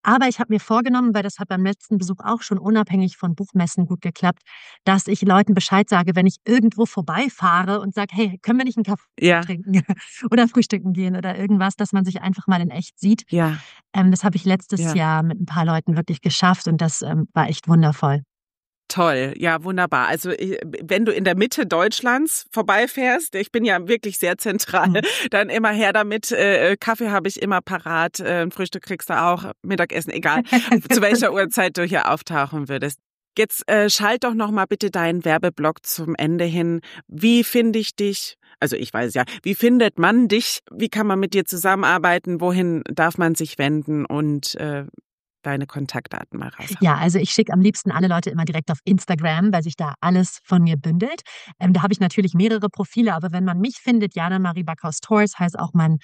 Aber ich habe mir vorgenommen, weil das hat beim letzten Besuch auch schon unabhängig von Buchmessen gut geklappt, dass ich Leuten Bescheid sage, wenn ich irgendwo vorbeifahre und sage, hey, können wir nicht einen Kaffee trinken oder frühstücken gehen oder irgendwas, dass man sich einfach mal in echt sieht. Ja. Das habe ich letztes Jahr mit ein paar Leuten wirklich geschafft und das war echt wundervoll. Toll, ja, wunderbar. Also wenn du in der Mitte Deutschlands vorbeifährst, ich bin ja wirklich sehr zentral, dann immer her damit. Kaffee habe ich immer parat, Frühstück kriegst du auch, Mittagessen, egal, zu welcher Uhrzeit du hier auftauchen würdest. Jetzt schalt doch noch mal bitte deinen Werbeblock zum Ende hin. Wie finde ich dich? Also ich weiß ja, wie findet man dich? Wie kann man mit dir zusammenarbeiten? Wohin darf man sich wenden? Und deine Kontaktdaten mal raus. Ja, also ich schicke am liebsten alle Leute immer direkt auf Instagram, weil sich da alles von mir bündelt. Da habe ich natürlich mehrere Profile, aber wenn man mich findet, Jana Marie Backhaus Tours heißt auch mein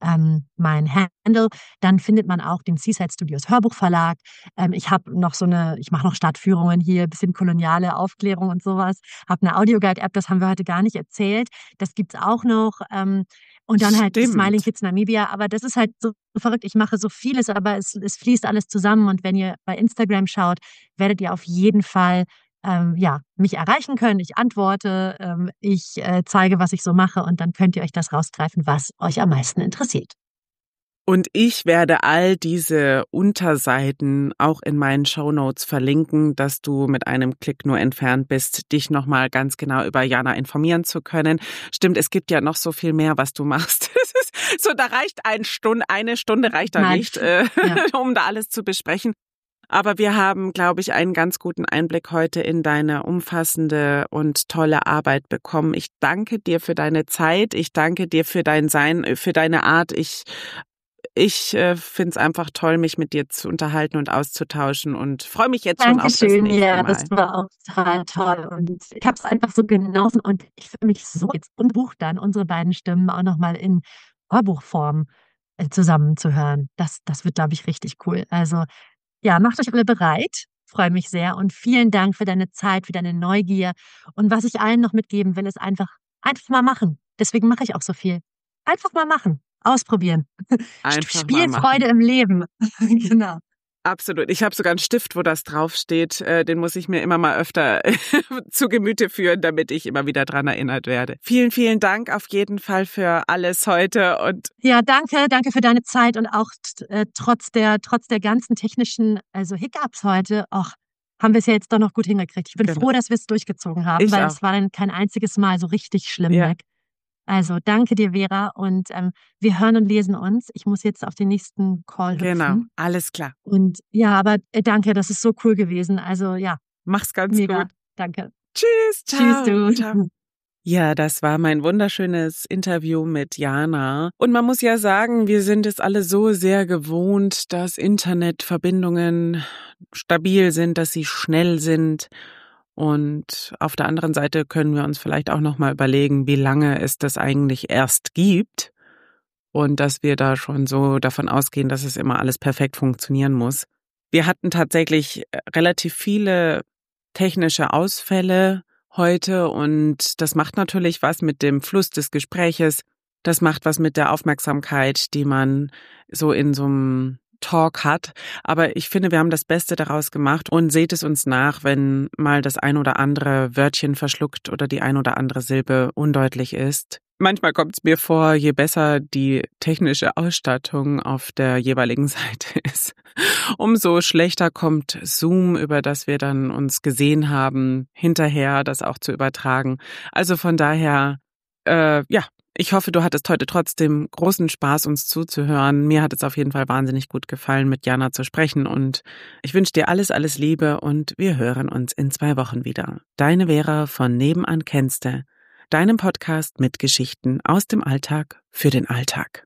Handle, dann findet man auch den Seaside Studios Hörbuchverlag. Ich mache noch Stadtführungen hier, bisschen koloniale Aufklärung und sowas. Habe eine Audioguide-App, das haben wir heute gar nicht erzählt. Das gibt's auch noch. Und dann halt Smiling Kids Namibia. Aber das ist halt so verrückt. Ich mache so vieles, aber es fließt alles zusammen. Und wenn ihr bei Instagram schaut, werdet ihr auf jeden Fall mich erreichen können. Ich antworte, ich zeige, was ich so mache. Und dann könnt ihr euch das rausgreifen, was euch am meisten interessiert. Und ich werde all diese Unterseiten auch in meinen Shownotes verlinken, dass du mit einem Klick nur entfernt bist, dich nochmal ganz genau über Jana informieren zu können. Stimmt, es gibt ja noch so viel mehr, was du machst. So, da reicht eine Stunde reicht da nicht, um da alles zu besprechen. Aber wir haben, glaube ich, einen ganz guten Einblick heute in deine umfassende und tolle Arbeit bekommen. Ich danke dir für deine Zeit. Ich danke dir für dein Sein, für deine Art. Ich finde es einfach toll, mich mit dir zu unterhalten und auszutauschen und freue mich jetzt schon auf das nächste Mal. Ja, das war auch total toll und ich habe es einfach so genossen und ich fühle mich so jetzt unbucht dann, unsere beiden Stimmen auch nochmal in Hörbuchform zusammen zu hören. Das wird, glaube ich, richtig cool. Also ja, macht euch alle bereit. Freue mich sehr und vielen Dank für deine Zeit, für deine Neugier. Und was ich allen noch mitgeben will, ist einfach mal machen. Deswegen mache ich auch so viel. Einfach mal machen. Ausprobieren. Spielfreude im Leben. Genau. Absolut. Ich habe sogar einen Stift, wo das draufsteht. Den muss ich mir immer mal öfter zu Gemüte führen, damit ich immer wieder dran erinnert werde. Vielen, vielen Dank auf jeden Fall für alles heute. Und ja, danke für deine Zeit und auch trotz der ganzen technischen Hiccups heute, haben wir es ja jetzt doch noch gut hingekriegt. Ich bin froh, dass wir es durchgezogen haben, weil es war dann kein einziges Mal so richtig schlimm weg. Also danke dir, Vera, und wir hören und lesen uns. Ich muss jetzt auf den nächsten Call hüpfen. Genau, alles klar. Und ja, aber danke, das ist so cool gewesen. Also ja. Mach's ganz mega gut. Danke. Tschüss, ciao. Tschüss, du. Ciao. Ja, das war mein wunderschönes Interview mit Jana. Und man muss ja sagen, wir sind es alle so sehr gewohnt, dass Internetverbindungen stabil sind, dass sie schnell sind. Und auf der anderen Seite können wir uns vielleicht auch noch mal überlegen, wie lange es das eigentlich erst gibt und dass wir da schon so davon ausgehen, dass es immer alles perfekt funktionieren muss. Wir hatten tatsächlich relativ viele technische Ausfälle heute und das macht natürlich was mit dem Fluss des Gespräches. Das macht was mit der Aufmerksamkeit, die man so in so einem Talk hat, aber ich finde, wir haben das Beste daraus gemacht und seht es uns nach, wenn mal das ein oder andere Wörtchen verschluckt oder die ein oder andere Silbe undeutlich ist. Manchmal kommt es mir vor, je besser die technische Ausstattung auf der jeweiligen Seite ist, umso schlechter kommt Zoom, über das wir dann uns gesehen haben, hinterher das auch zu übertragen. Also von daher, ich hoffe, du hattest heute trotzdem großen Spaß, uns zuzuhören. Mir hat es auf jeden Fall wahnsinnig gut gefallen, mit Jana zu sprechen und ich wünsche dir alles, alles Liebe und wir hören uns in 2 Wochen wieder. Deine Vera von Nebenan kennste, deinem Podcast mit Geschichten aus dem Alltag für den Alltag.